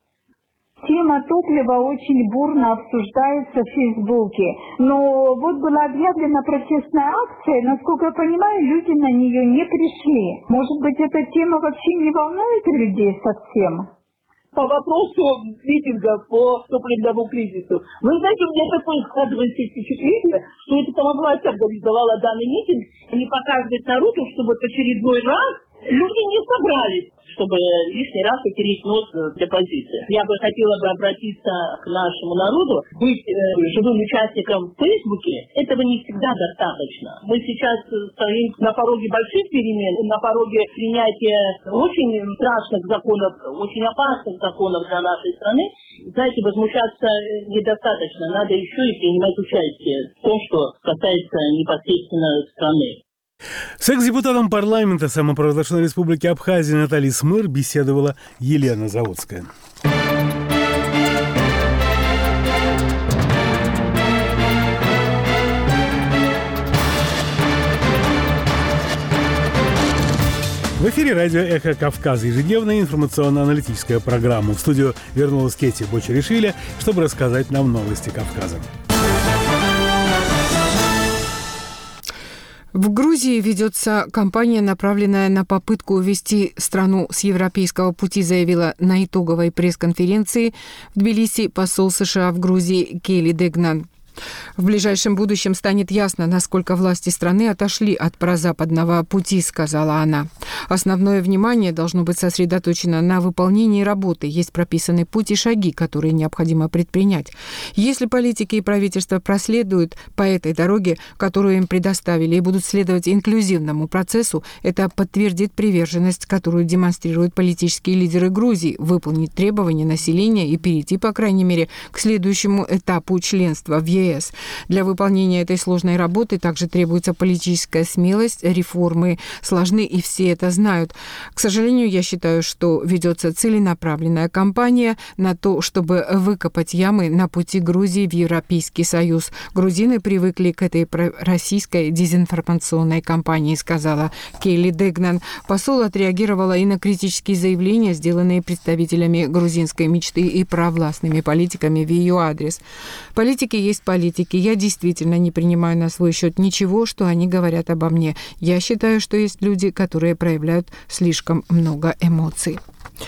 Тема топлива очень бурно обсуждается в Фейсбуке. Но вот была объявлена протестная акция, насколько я понимаю, люди на нее не пришли. Может быть, эта тема вообще не волнует людей совсем? По вопросу митинга по топливному кризису. Вы знаете, у меня такое складывается впечатление, что эта сама власть организовала данный митинг, не показывает народу, чтобы в очередной раз люди не собрались, чтобы лишний раз утереть нос для позиции. Я бы хотела бы обратиться к нашему народу. Быть э, живым участником в Фейсбуке, этого не всегда достаточно. Мы сейчас стоим на пороге больших перемен, на пороге принятия очень страшных законов, очень опасных законов для нашей страны. Знаете, возмущаться недостаточно. Надо еще и принимать участие в том, что касается непосредственно страны. С экс-депутатом парламента самопровозглашенной республики Абхазия Натальей Смыр беседовала Елена Заводская. В эфире радио «Эхо Кавказа», ежедневная информационно-аналитическая программа. В студию вернулась Кетти Бочаришвили, чтобы рассказать нам новости Кавказа. В Грузии ведется кампания, направленная на попытку увести страну с европейского пути, заявила на итоговой пресс-конференции в Тбилиси посол США в Грузии Келли Дегнан. В ближайшем будущем станет ясно, насколько власти страны отошли от прозападного пути, сказала она. Основное внимание должно быть сосредоточено на выполнении работы. Есть прописанный путь и шаги, которые необходимо предпринять. Если политики и правительство проследуют по этой дороге, которую им предоставили, и будут следовать инклюзивному процессу, это подтвердит приверженность, которую демонстрируют политические лидеры Грузии, выполнить требования населения и перейти, по крайней мере, к следующему этапу членства в ЕС. Для выполнения этой сложной работы также требуется политическая смелость, реформы сложны, и все это знают. К сожалению, я считаю, что ведется целенаправленная кампания на то, чтобы выкопать ямы на пути Грузии в Европейский Союз. Грузины привыкли к этой российской дезинформационной кампании, сказала Келли Дегнан. Посол отреагировала и на критические заявления, сделанные представителями грузинской мечты и провластными политиками в ее адрес. Политики есть политики. Я действительно не принимаю на свой счет ничего, что они говорят обо мне. Я считаю, что есть люди, которые проявляют слишком много эмоций.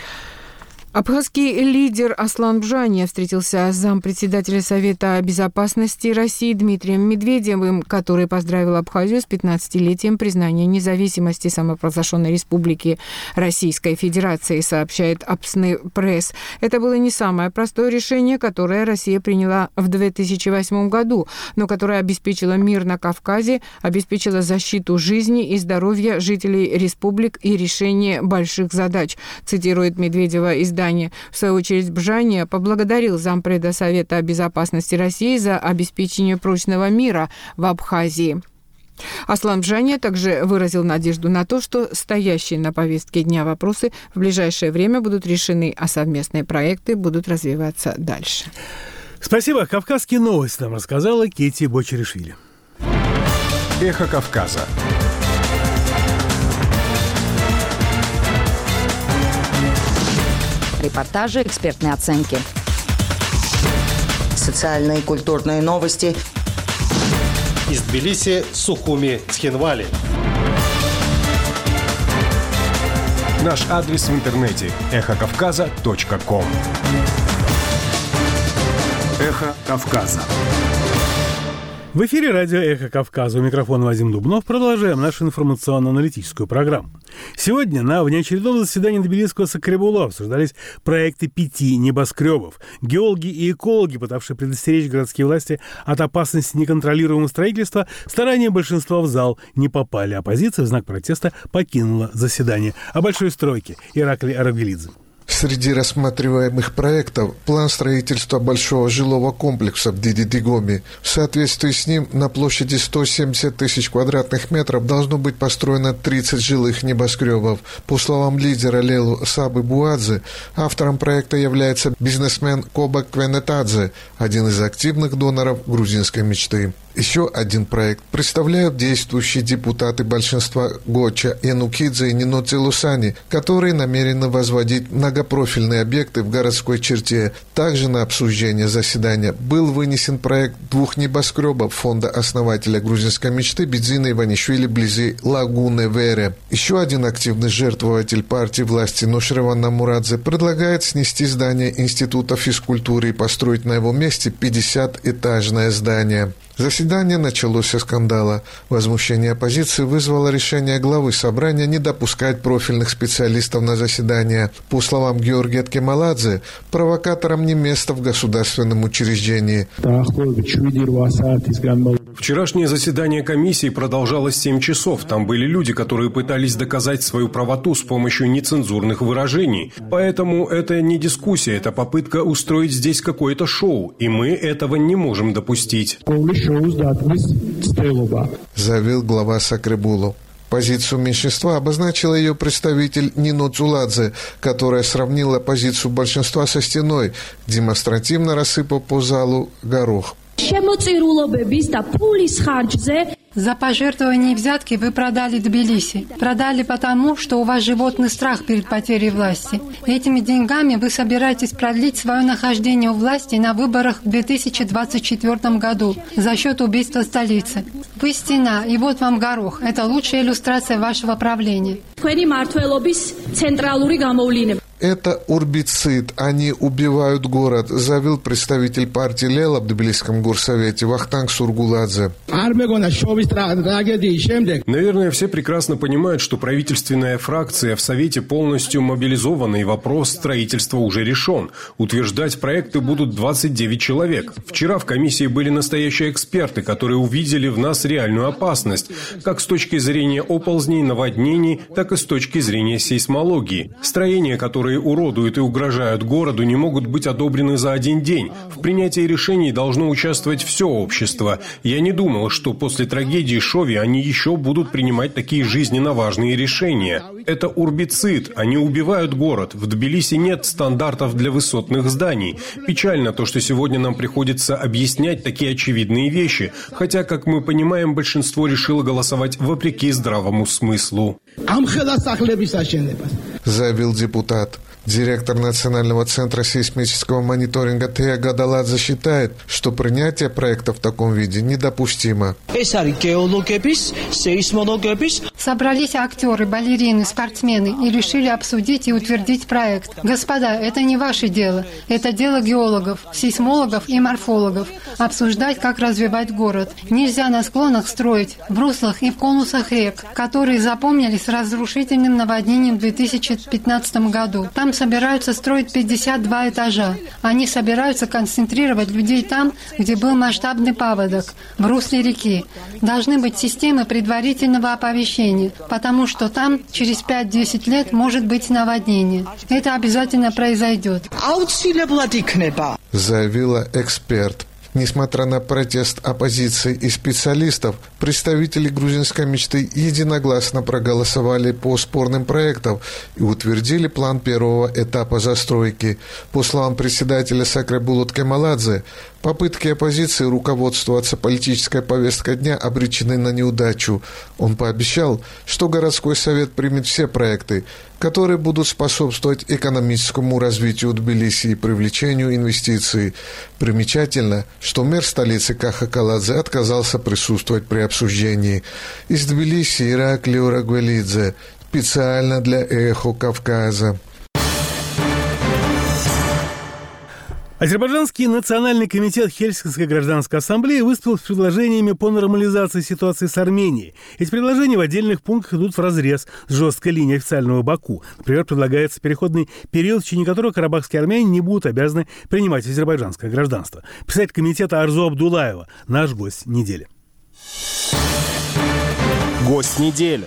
Абхазский лидер Аслан Бжания встретился с зампредседателя Совета безопасности России Дмитрием Медведевым, который поздравил Абхазию с пятнадцатилетием признания независимости самопровозглашенной республики Российской Федерации, сообщает Апсны Пресс. Это было не самое простое решение, которое Россия приняла в две тысячи восьмом году, но которое обеспечило мир на Кавказе, обеспечило защиту жизни и здоровья жителей республик и решение больших задач, цитирует Медведева издание. В свою очередь, Бжания поблагодарил зампреда Совета безопасности России за обеспечение прочного мира в Абхазии. Аслан Бжания также выразил надежду на то, что стоящие на повестке дня вопросы в ближайшее время будут решены, а совместные проекты будут развиваться дальше. Спасибо. Кавказские новости нам рассказала Кетти Бочаришвили. Эхо Кавказа. Репортажи, экспертные оценки. Социальные и культурные новости. Из Тбилиси, Сухуми, Цхинвали. Наш адрес в интернете – эхо кавказа точка ком. Эхо Кавказа. В эфире радио «Эхо Кавказа». У микрофона Вадим Дубнов. Продолжаем нашу информационно-аналитическую программу. Сегодня на внеочередном заседании Тбилисского Сакребуло обсуждались проекты пяти небоскребов. Геологи и экологи, пытавшие предостеречь городские власти от опасности неконтролируемого строительства, старания большинства в зал не попали. Оппозиция в знак протеста покинула заседание. О большой стройке Ираклий Арабелидзе. Среди рассматриваемых проектов план строительства большого жилого комплекса в Дидидигоме. В соответствии с ним на площади сто семьдесят тысяч квадратных метров должно быть построено тридцать жилых небоскребов. По словам лидера Лелу Сабы Буадзе, автором проекта является бизнесмен Коба Квенетадзе, один из активных доноров грузинской мечты. Еще один проект представляют действующие депутаты большинства Гоча Янукидзе и Ниноци Лусани, которые намерены возводить многопрофильные объекты в городской черте. Также на обсуждение заседания был вынесен проект двух небоскребов фонда основателя грузинской мечты Бидзина Иванишвили вблизи Лагуны Вере. Еще один активный жертвователь партии власти Нушреван Намурадзе предлагает снести здание Института физкультуры и построить на его месте пятидесятиэтажное здание. Заседание началось со скандала. Возмущение оппозиции вызвало решение главы собрания не допускать профильных специалистов на заседание. По словам Георгия Ткемаладзе, провокаторам не место в государственном учреждении. Вчерашнее заседание комиссии продолжалось семь часов. Там были люди, которые пытались доказать свою правоту с помощью нецензурных выражений. Поэтому это не дискуссия, это попытка устроить здесь какое-то шоу, и мы этого не можем допустить. Заявил глава Сакребуло. Позицию меньшинства обозначила ее представитель Нино Цуладзе, которая сравнила позицию большинства со стеной, демонстративно рассыпав по залу горох. За пожертвование взятки вы продали Тбилиси. Продали потому, что у вас животный страх перед потерей власти. Этими деньгами вы собираетесь продлить свое нахождение у власти на выборах в две тысячи двадцать четвёртом году за счет убийства столицы. Вы стена, и вот вам горох. Это лучшая иллюстрация вашего правления. Это урбицид. Они убивают город, заявил представитель партии Лела в Тбилисском горсовете Вахтанг Сургуладзе. Наверное, все прекрасно понимают, что правительственная фракция в Совете полностью мобилизована, и вопрос строительства уже решен. Утверждать проекты будут двадцать девять человек. Вчера в комиссии были настоящие эксперты, которые увидели в нас реальную опасность, как с точки зрения оползней, наводнений, так и с точки зрения сейсмологии. Строения, которые уродуют и угрожают городу, не могут быть одобрены за один день. В принятии решений должно участвовать все общество. Я не думал, что после трагедии Шови они еще будут принимать такие жизненно важные решения. Это урбицид. Они убивают город. В Тбилиси нет стандартов для высотных зданий. Печально то, что сегодня нам приходится объяснять такие очевидные вещи, хотя, как мы понимаем, большинство решило голосовать вопреки здравому смыслу. Заявил депутат. Директор Национального центра сейсмического мониторинга Тея Гадаладзе считает, что принятие проекта в таком виде недопустимо. Собрались актеры, балерины, спортсмены и решили обсудить и утвердить проект. Господа, это не ваше дело. Это дело геологов, сейсмологов и морфологов. Обсуждать, как развивать город. Нельзя на склонах строить, в руслах и в конусах рек, которые запомнились разрушительным наводнением в две тысячи пятнадцатом году. Там собираются строить пятьдесят два этажа. Они собираются концентрировать людей там, где был масштабный паводок, в русле реки. Должны быть системы предварительного оповещения, потому что там через пять-десять лет может быть наводнение. Это обязательно произойдет. Заявила эксперт. Несмотря на протест оппозиции и специалистов, представители грузинской мечты единогласно проголосовали по спорным проектам и утвердили план первого этапа застройки. По словам председателя Сакрабулут Кемаладзе, попытки оппозиции руководствоваться политической повесткой дня обречены на неудачу. Он пообещал, что городской совет примет все проекты, которые будут способствовать экономическому развитию Тбилиси и привлечению инвестиций. Примечательно, что мэр столицы Каха Каладзе отказался присутствовать при обсуждении. Из Тбилиси Ираклий Урагвелидзе. Специально для «Эхо Кавказа». Азербайджанский национальный комитет Хельсинкской гражданской ассамблеи выступил с предложениями по нормализации ситуации с Арменией. Эти предложения в отдельных пунктах идут вразрез с жесткой линией официального Баку. Например, предлагается переходный период, в течение которого карабахские армяне не будут обязаны принимать азербайджанское гражданство. Председатель комитета Арзу Абдулаева – наш гость недели. Гость недели.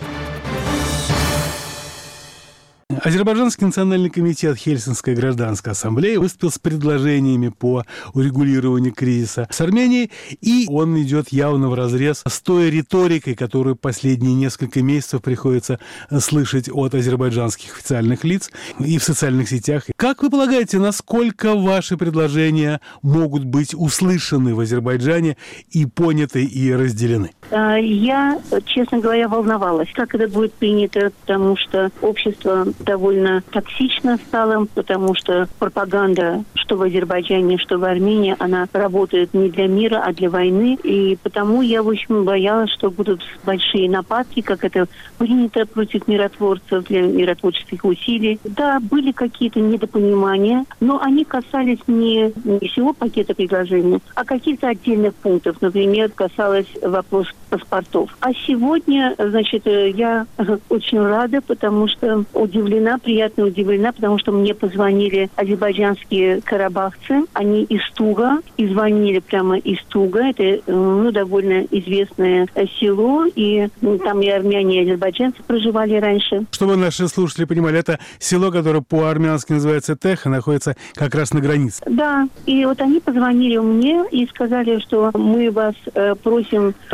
Азербайджанский национальный комитет Хельсинкской гражданской ассамблеи выступил с предложениями по урегулированию кризиса с Арменией, и он идет явно вразрез с той риторикой, которую последние несколько месяцев приходится слышать от азербайджанских официальных лиц и в социальных сетях. Как вы полагаете, насколько ваши предложения могут быть услышаны в Азербайджане и поняты и разделены? Я, честно говоря, волновалась, как это будет принято, потому что общество довольно токсично стало, потому что пропаганда, что в Азербайджане, что в Армении, она работает не для мира, а для войны. И потому я, в общем, боялась, что будут большие нападки, как это принято против миротворцев для миротворческих усилий. Да, были какие-то недопонимания, но они касались не, не всего пакета предложений, а каких-то отдельных пунктов. Например, касалось вопрос паспортов. А сегодня, значит, я очень рада, потому что удивлена, приятно удивлена, потому что мне позвонили азербайджанские карабахцы, они из Туга, и звонили прямо из Туга. Это, ну, довольно известное село, и ну, там и армяне, и азербайджанцы проживали раньше. Чтобы наши слушатели понимали, это село, которое по-армянски называется Теха, находится как раз на границе. Да, и вот они позвонили мне и сказали, что мы вас э, просим, чтобы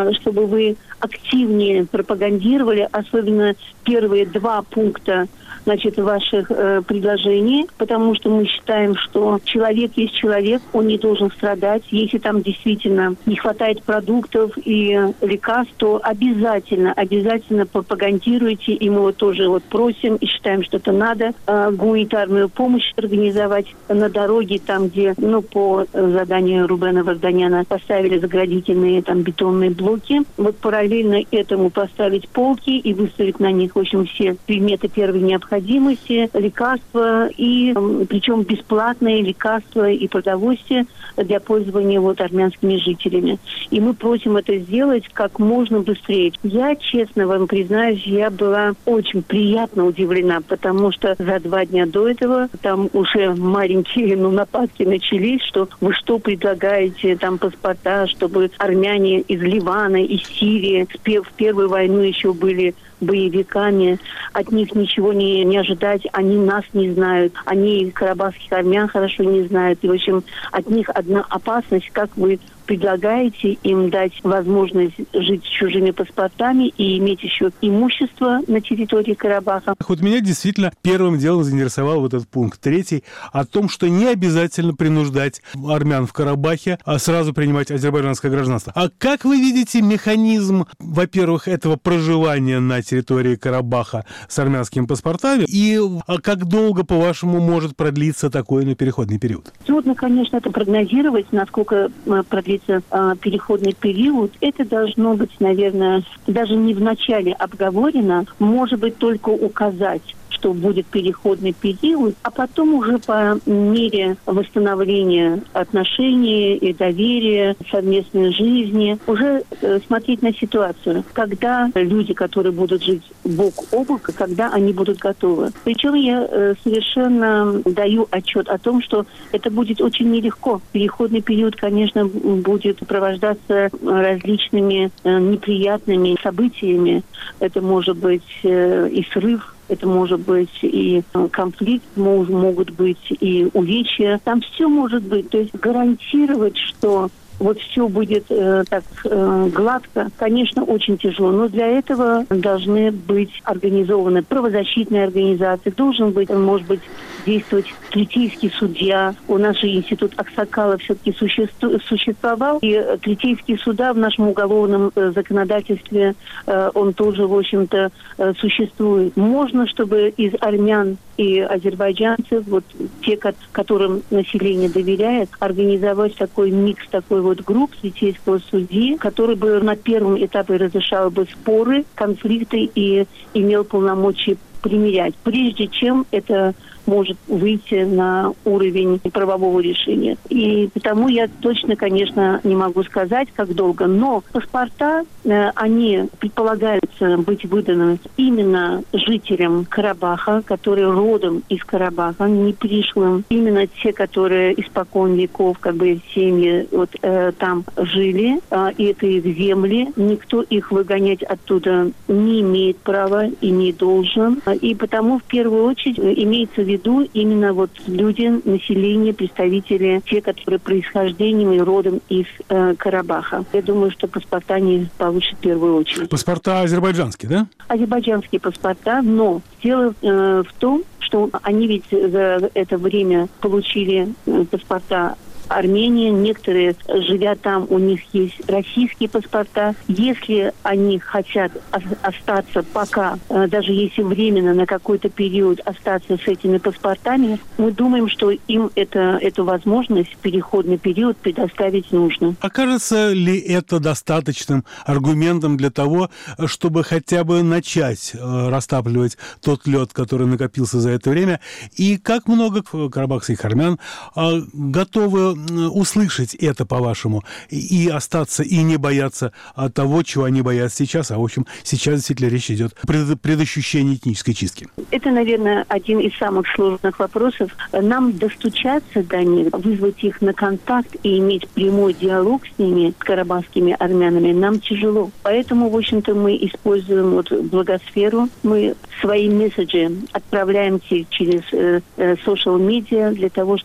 вы активнее пропагандировали, особенно первые два пункта, значит, ваших э, предложений, потому что мы считаем, что человек есть человек, он не должен страдать. Если там действительно не хватает продуктов и лекарств, то обязательно, обязательно пропагандируйте, и мы вот тоже вот просим и считаем, что это надо, э, гуманитарную помощь организовать на дороге, там, где, ну, по заданию Рубена Варданяна поставили заградительные там бетонные блоки. Вот параллельно этому поставить полки и выставить на них, в общем, все предметы первой необходимости, необходимости, лекарства, и причем бесплатные лекарства и продовольствие для пользования вот армянскими жителями. И мы просим это сделать как можно быстрее. Я, честно вам признаюсь, я была очень приятно удивлена, потому что за два дня до этого там уже маленькие ну, нападки начались, что вы что предлагаете, там паспорта, чтобы армяне из Ливана, из Сирии в первую войну еще были боевиками, от них ничего не, не ожидать, они нас не знают, они карабахских армян хорошо не знают, и, в общем, от них одна опасность, как вы предлагаете им дать возможность жить с чужими паспортами и иметь еще имущество на территории Карабаха. Вот меня действительно первым делом заинтересовал вот этот пункт третий о том, что не обязательно принуждать армян в Карабахе а сразу принимать азербайджанское гражданство. А как вы видите механизм, во-первых, этого проживания на территории Карабаха с армянскими паспортами, и как долго, по-вашему, может продлиться такой ну, переходный период? Трудно, конечно, это прогнозировать, насколько продлится переходный период. Это должно быть, наверное, даже не в начале обговорено, может быть, только указать, что будет переходный период, а потом уже по мере восстановления отношений и доверия, совместной жизни, уже э, смотреть на ситуацию, когда люди, которые будут жить бок о бок, когда они будут готовы. Причем я э, совершенно даю отчет о том, что это будет очень нелегко. Переходный период, конечно, будет сопровождаться различными э, неприятными событиями. Это может быть э, и срыв, это может быть и конфликт, могут быть и увечья. Там все может быть. То есть гарантировать, что вот все будет э, так э, гладко, конечно, очень тяжело. Но для этого должны быть организованы правозащитные организации. Должен быть, может быть, действовать третейский судья. У нас же институт Аксакала все-таки существу, существовал. И третейские суда в нашем уголовном э, законодательстве, э, он тоже, в общем-то, э, существует. Можно, чтобы из армян и азербайджанцев, вот те, которым население доверяет, организовать такой микс, такой вот групп третейского судьи, который бы на первом этапе разрешал бы споры, конфликты и имел полномочия примирять, прежде чем это может выйти на уровень правового решения. И потому я точно, конечно, не могу сказать, как долго, но паспорта, э, они предполагаются быть выданы именно жителям Карабаха, которые родом из Карабаха, не пришлым. Именно те, которые испокон веков, как бы семьи вот э, там жили, э, и это их земли. Никто их выгонять оттуда не имеет права и не должен. И потому в первую очередь имеется в виду именно вот люди, население, представители, те, которые происхождением и родом из э, Карабаха. Я думаю, что паспорта они получат в первую очередь. Паспорта азербайджанские, да? Азербайджанские паспорта, но дело э, в том, что они ведь за это время получили э, паспорта Армении. Некоторые, живя там, у них есть российские паспорта. Если они хотят остаться пока, даже если временно, на какой-то период остаться с этими паспортами, мы думаем, что им это, эту возможность в переходный период предоставить нужно. Окажется ли это достаточным аргументом для того, чтобы хотя бы начать растапливать тот лед, который накопился за это время? И как много карабахских армян готовы услышать это, по-вашему, и остаться, и не бояться того, чего они боятся сейчас, а, в общем, сейчас действительно речь идет о пред, предощущении этнической чистки? Это, наверное, один из самых сложных вопросов. Нам достучаться до них, вызвать их на контакт и иметь прямой диалог с ними, с карабахскими армянами, нам тяжело. Поэтому, в общем-то, мы используем вот благосферу, мы свои месседжи отправляем через социал-медиа для того, чтобы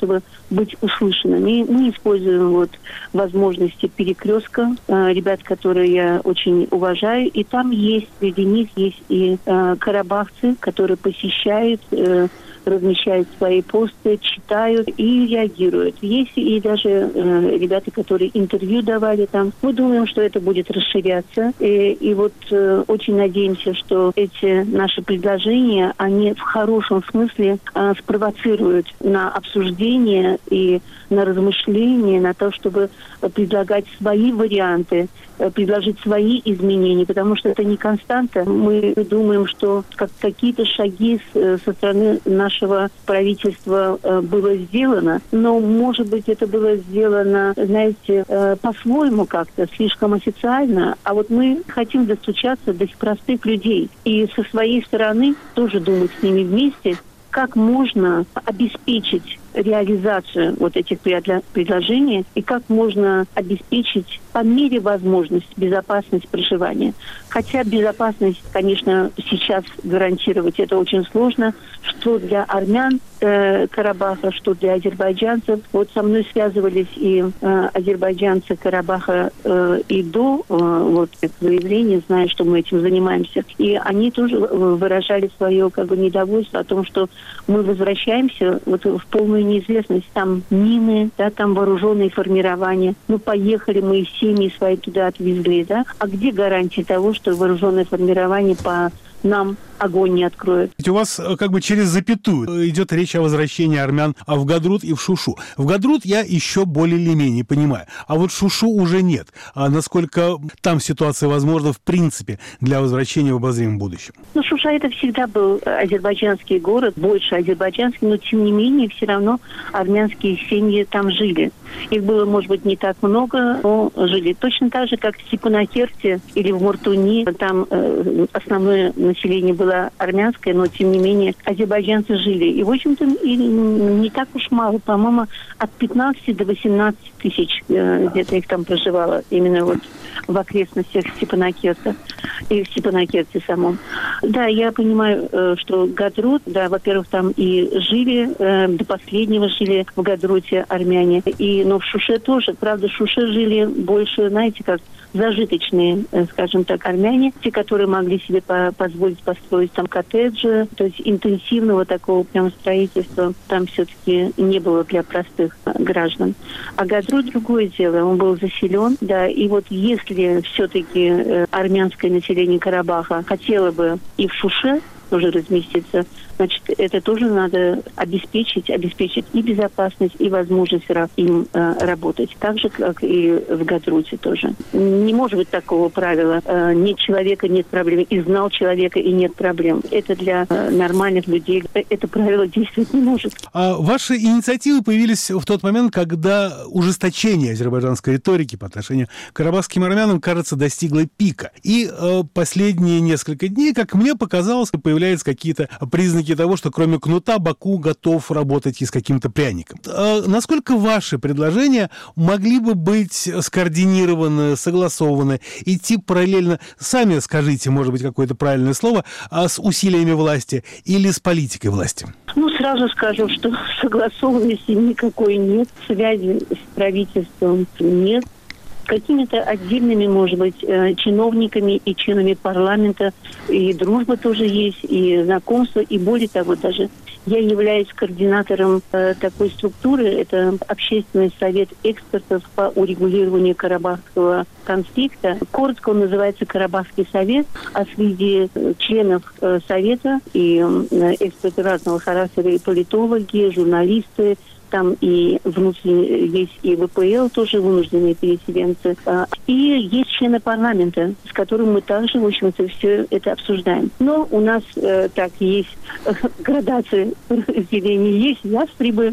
быть услышанными. Мы используем вот возможности перекрестка, э, ребят, которые я очень уважаю, и там есть, среди них есть и э, карабахцы, которые посещают, э, размещают свои посты, читают и реагируют. Есть и даже э, ребята, которые интервью давали там. Мы думаем, что это будет расширяться. И, и вот э, очень надеемся, что эти наши предложения, они в хорошем смысле э, спровоцируют на обсуждение и на размышления, на то, чтобы предлагать свои варианты, предложить свои изменения, потому что это не константа. Мы думаем, что как какие-то шаги с, со стороны нашего правительства э, было сделано, но, может быть, это было сделано, знаете, э, по-своему как-то, слишком официально, а вот мы хотим достучаться до простых людей и со своей стороны тоже думать с ними вместе, как можно обеспечить реализацию вот этих предложений и как можно обеспечить по мере возможности безопасность проживания. Хотя безопасность, конечно, сейчас гарантировать это очень сложно, что для армян э, Карабаха, что для азербайджанцев. Вот со мной связывались и э, азербайджанцы Карабаха э, и до э, вот это заявления, зная, что мы этим занимаемся. И они тоже выражали свое как бы недовольство о том, что мы возвращаемся вот в полную неизвестность. Там мины, да, там вооруженные формирования. Ну, поехали, мы и семьи свои туда отвезли, да. А где гарантия того, что вооруженное формирование по нам огонь не откроет? Ведь у вас как бы через запятую идет речь о возвращении армян в Гадрут и в Шушу. В Гадрут я еще более или менее понимаю, а вот Шушу уже нет. А насколько там ситуация возможна в принципе для возвращения в обозримом будущем? Ну, Шуша это всегда был азербайджанский город, больше азербайджанский, но тем не менее все равно армянские семьи там жили. Их было, может быть, не так много, но жили. Точно так же, как в Степанакерте или в Муртуни, там э, основное население было армянское, но, тем не менее, азербайджанцы жили. И, в общем-то, и не так уж мало. По-моему, от пятнадцати до восемнадцати тысяч э, где-то их там проживало именно вот в окрестностях Степанакерта и в Степанакерте самом. Да, я понимаю, э, что Гадрут, да, во-первых, там и жили, э, до последнего жили в Гадруте армяне. И, но в Шуше тоже. Правда, в Шуше жили больше, знаете, как зажиточные, скажем так, армяне, те, которые могли себе по- позволить построить там коттеджи, то есть интенсивного такого прям строительства там все-таки не было для простых граждан. А Гадрут другое дело, он был заселен, да, и вот если все-таки э, армянское население Карабаха хотело бы и в Шуше тоже разместиться, значит, это тоже надо обеспечить, обеспечить и безопасность, и возможность им э, работать. Так же, как и в Гадруте тоже. Не может быть такого правила. Э, нет человека, нет проблем. И знал человека, и нет проблем. Это для э, нормальных людей. Это правило действовать не может. А ваши инициативы появились в тот момент, когда ужесточение азербайджанской риторики по отношению к карабахским армянам, кажется, достигло пика. И э, последние несколько дней, как мне показалось, появляются какие-то признаки того, что кроме кнута Баку готов работать и с каким-то пряником. А насколько ваши предложения могли бы быть скоординированы, согласованы, идти параллельно, сами скажите, может быть, какое-то правильное слово, а с усилиями власти или с политикой власти? Ну, сразу скажу, что согласованности никакой нет, связи с правительством нет. Какими-то отдельными, может быть, чиновниками и членами парламента и дружба тоже есть, и знакомство, и более того, даже я являюсь координатором э, такой структуры, это Общественный совет экспертов по урегулированию карабахского конфликта. Коротко он называется Карабахский совет, а среди членов э, совета и э, эксперты разного характера, и политологи, журналисты, там и внутри есть и ВПЛ, тоже вынужденные переселенцы. И есть члены парламента, с которым мы также, в общем-то, все это обсуждаем. Но у нас э, так есть э, градация разделения. Есть ястребы,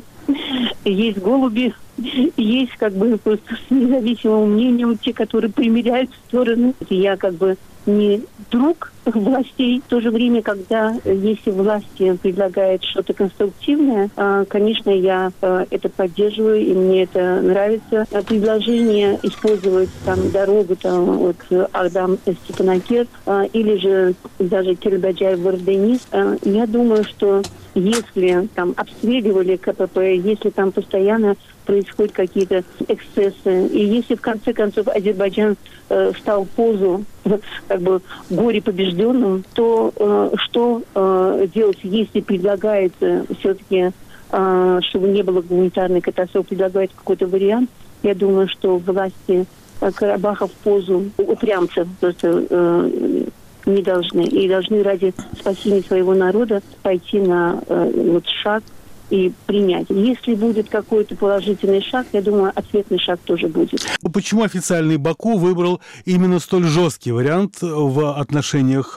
есть голуби, есть как бы просто с независимым мнением те, которые примиряют стороны. Я как бы не друг властей. В то же время, когда если власти предлагают что-то конструктивное, конечно, я это поддерживаю, и мне это нравится. Предложение использовать там дорогу там, от Агдам-Степанакерт или же даже Кирбаджай-Варденис, я думаю, что если там обстреливали КПП, если там постоянно происходят какие-то эксцессы, и если в конце концов Азербайджан э, встал в позу как бы горе побежденным, то э, что э, делать, если предлагается все-таки, э, чтобы не было гуманитарной катастрофы, предлагается какой-то вариант? Я думаю, что власти Карабаха в позу упрямцев просто э, не должны. И должны ради спасения своего народа пойти на э, вот шаг и принять. Если будет какой-то положительный шаг, я думаю, ответный шаг тоже будет. Почему официальный Баку выбрал именно столь жесткий вариант в отношениях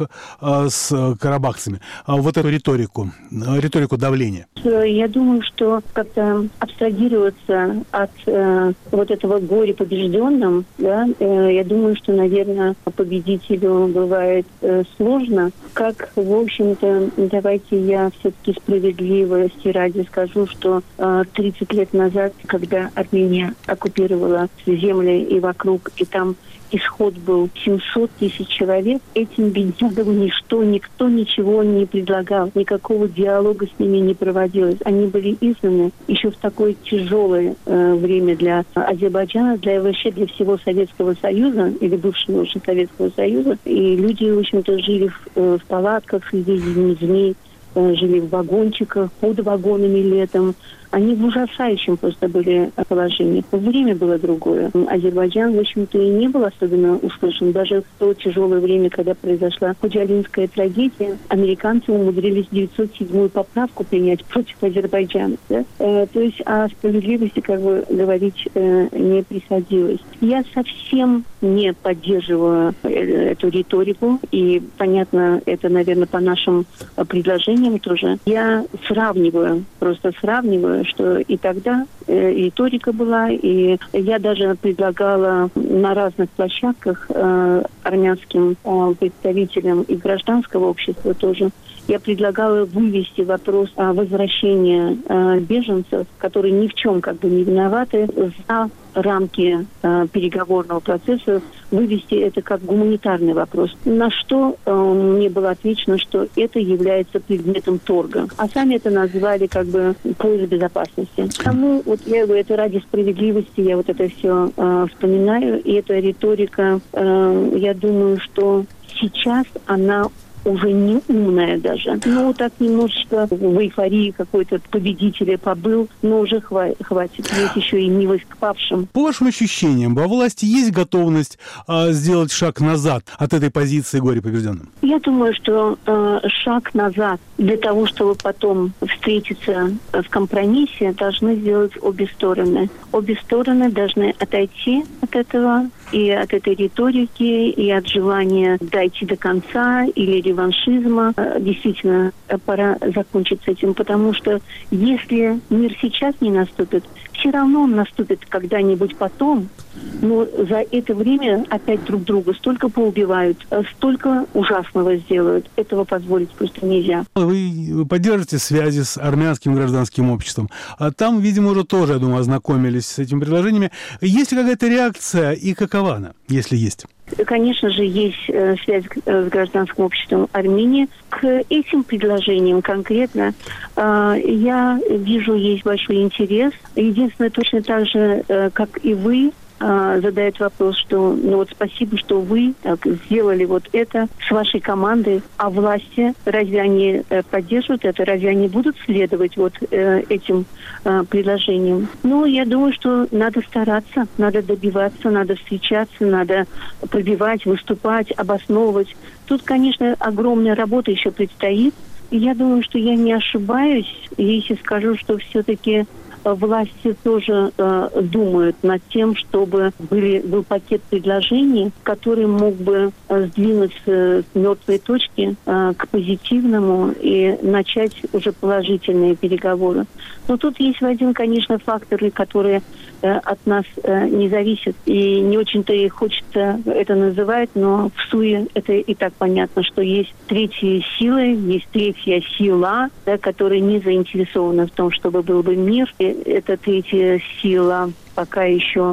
с карабахцами? Вот эту риторику, риторику давления. Я думаю, что как-то абстрагироваться от э, вот этого горя побежденным, да, э, я думаю, что, наверное, победителю бывает э, сложно. Как, в общем-то, давайте я все-таки справедливости ради скажу, что э, тридцать лет назад, когда Армения оккупировала земли и вокруг, и там исход был семьсот тысяч человек, этим беднягам ничто, никто ничего не предлагал, никакого диалога с ними не проводилось. Они были изгнаны еще в такое тяжелое э, время для Азербайджана, для вообще для всего Советского Союза, или бывшего уже Советского Союза. И люди, в общем-то, жили в, э, в палатках среди змей, жили в вагончиках, под вагонами летом. Они в ужасающем просто были положении. Время было другое. Азербайджан, в общем-то, и не был особенно услышан. Даже в то тяжелое время, когда произошла Худжалинская трагедия, американцы умудрились девятьсот седьмую поправку принять против Азербайджана. Да? Э, то есть о справедливости, как бы, говорить э, не приходилось. Я совсем не поддерживаю эту риторику. И, понятно, это, наверное, по нашим предложениям тоже. Я сравниваю, просто сравниваю, что и тогда э, риторика была, и я даже предлагала на разных площадках э, армянским э, представителям и гражданского общества тоже, я предлагала вывести вопрос о возвращении э, беженцев, которые ни в чем как бы не виноваты, за рамки э, переговорного процесса, вывести это как гуманитарный вопрос. На что э, мне было отвечено, что это является предметом торга. А сами это назвали как бы поиск безопасности. Тому, вот я говорю, это ради справедливости, я вот это все э, вспоминаю, и эта риторика, э, я думаю, что сейчас она уже не умная даже. Ну, так немножечко в эйфории какой-то победителя побыл, но уже хва- хватит. Есть еще и милость к павшим. По вашим ощущениям, во власти есть готовность э, сделать шаг назад от этой позиции горя побежденным? Я думаю, что э, шаг назад для того, чтобы потом встретиться в компромиссе, должны сделать обе стороны. Обе стороны должны отойти от этого, и от этой риторики, и от желания дойти до конца, или реваншизма. Действительно, пора закончить с этим, потому что если мир сейчас не наступит, все равно он наступит когда-нибудь потом, но за это время опять друг друга столько поубивают, столько ужасного сделают. Этого позволить просто нельзя. Вы поддерживаете связи с армянским гражданским обществом. А там, видимо, уже тоже, я думаю, ознакомились с этими предложениями. Есть ли какая-то реакция и какова она, если есть? Конечно же, есть э, связь э, с гражданским обществом Армении. К этим предложениям конкретно э, я вижу, есть большой интерес. Единственное, точно так же, э, как и вы, задает вопрос, что ну вот спасибо, что вы так сделали вот это с вашей командой, а власти, разве они э, поддерживают это, разве они будут следовать вот э, этим э, предложениям? Ну, я думаю, что надо стараться, надо добиваться, надо встречаться, надо пробивать, выступать, обосновывать. Тут, конечно, огромная работа еще предстоит. И я думаю, что я не ошибаюсь, если скажу, что все-таки власти тоже э, думают над тем, чтобы были, был пакет предложений, который мог бы э, сдвинуть э, с мертвой точки э, к позитивному и начать уже положительные переговоры. Но тут есть один, конечно, факторы, которые э, от нас э, не зависят. И не очень-то и хочется это называть, но в СУЕ это и так понятно, что есть третьи силы, есть третья сила, да, которая не заинтересована в том, чтобы был бы мир. И эта третья сила пока еще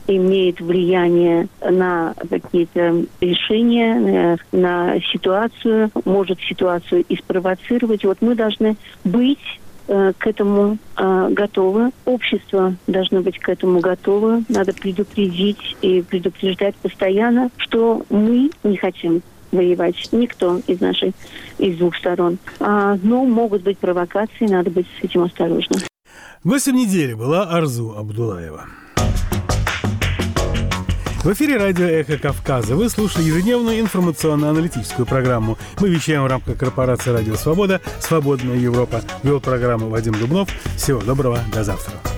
имеет влияние на какие-то решения, на ситуацию, может ситуацию и спровоцировать. Вот мы должны быть к этому э, готовы. Общество должно быть к этому готово. Надо предупредить и предупреждать постоянно, что мы не хотим воевать. Никто из наших, из двух сторон. А, но могут быть провокации, надо быть с этим осторожным. Гостем недели была Арзу Абдулаева. В эфире радио «Эхо Кавказа». Вы слушали ежедневную информационно-аналитическую программу. Мы вещаем в рамках корпорации «Радио Свобода». «Свободная Европа». Вел программу Вадим Дубнов. Всего доброго. До завтра.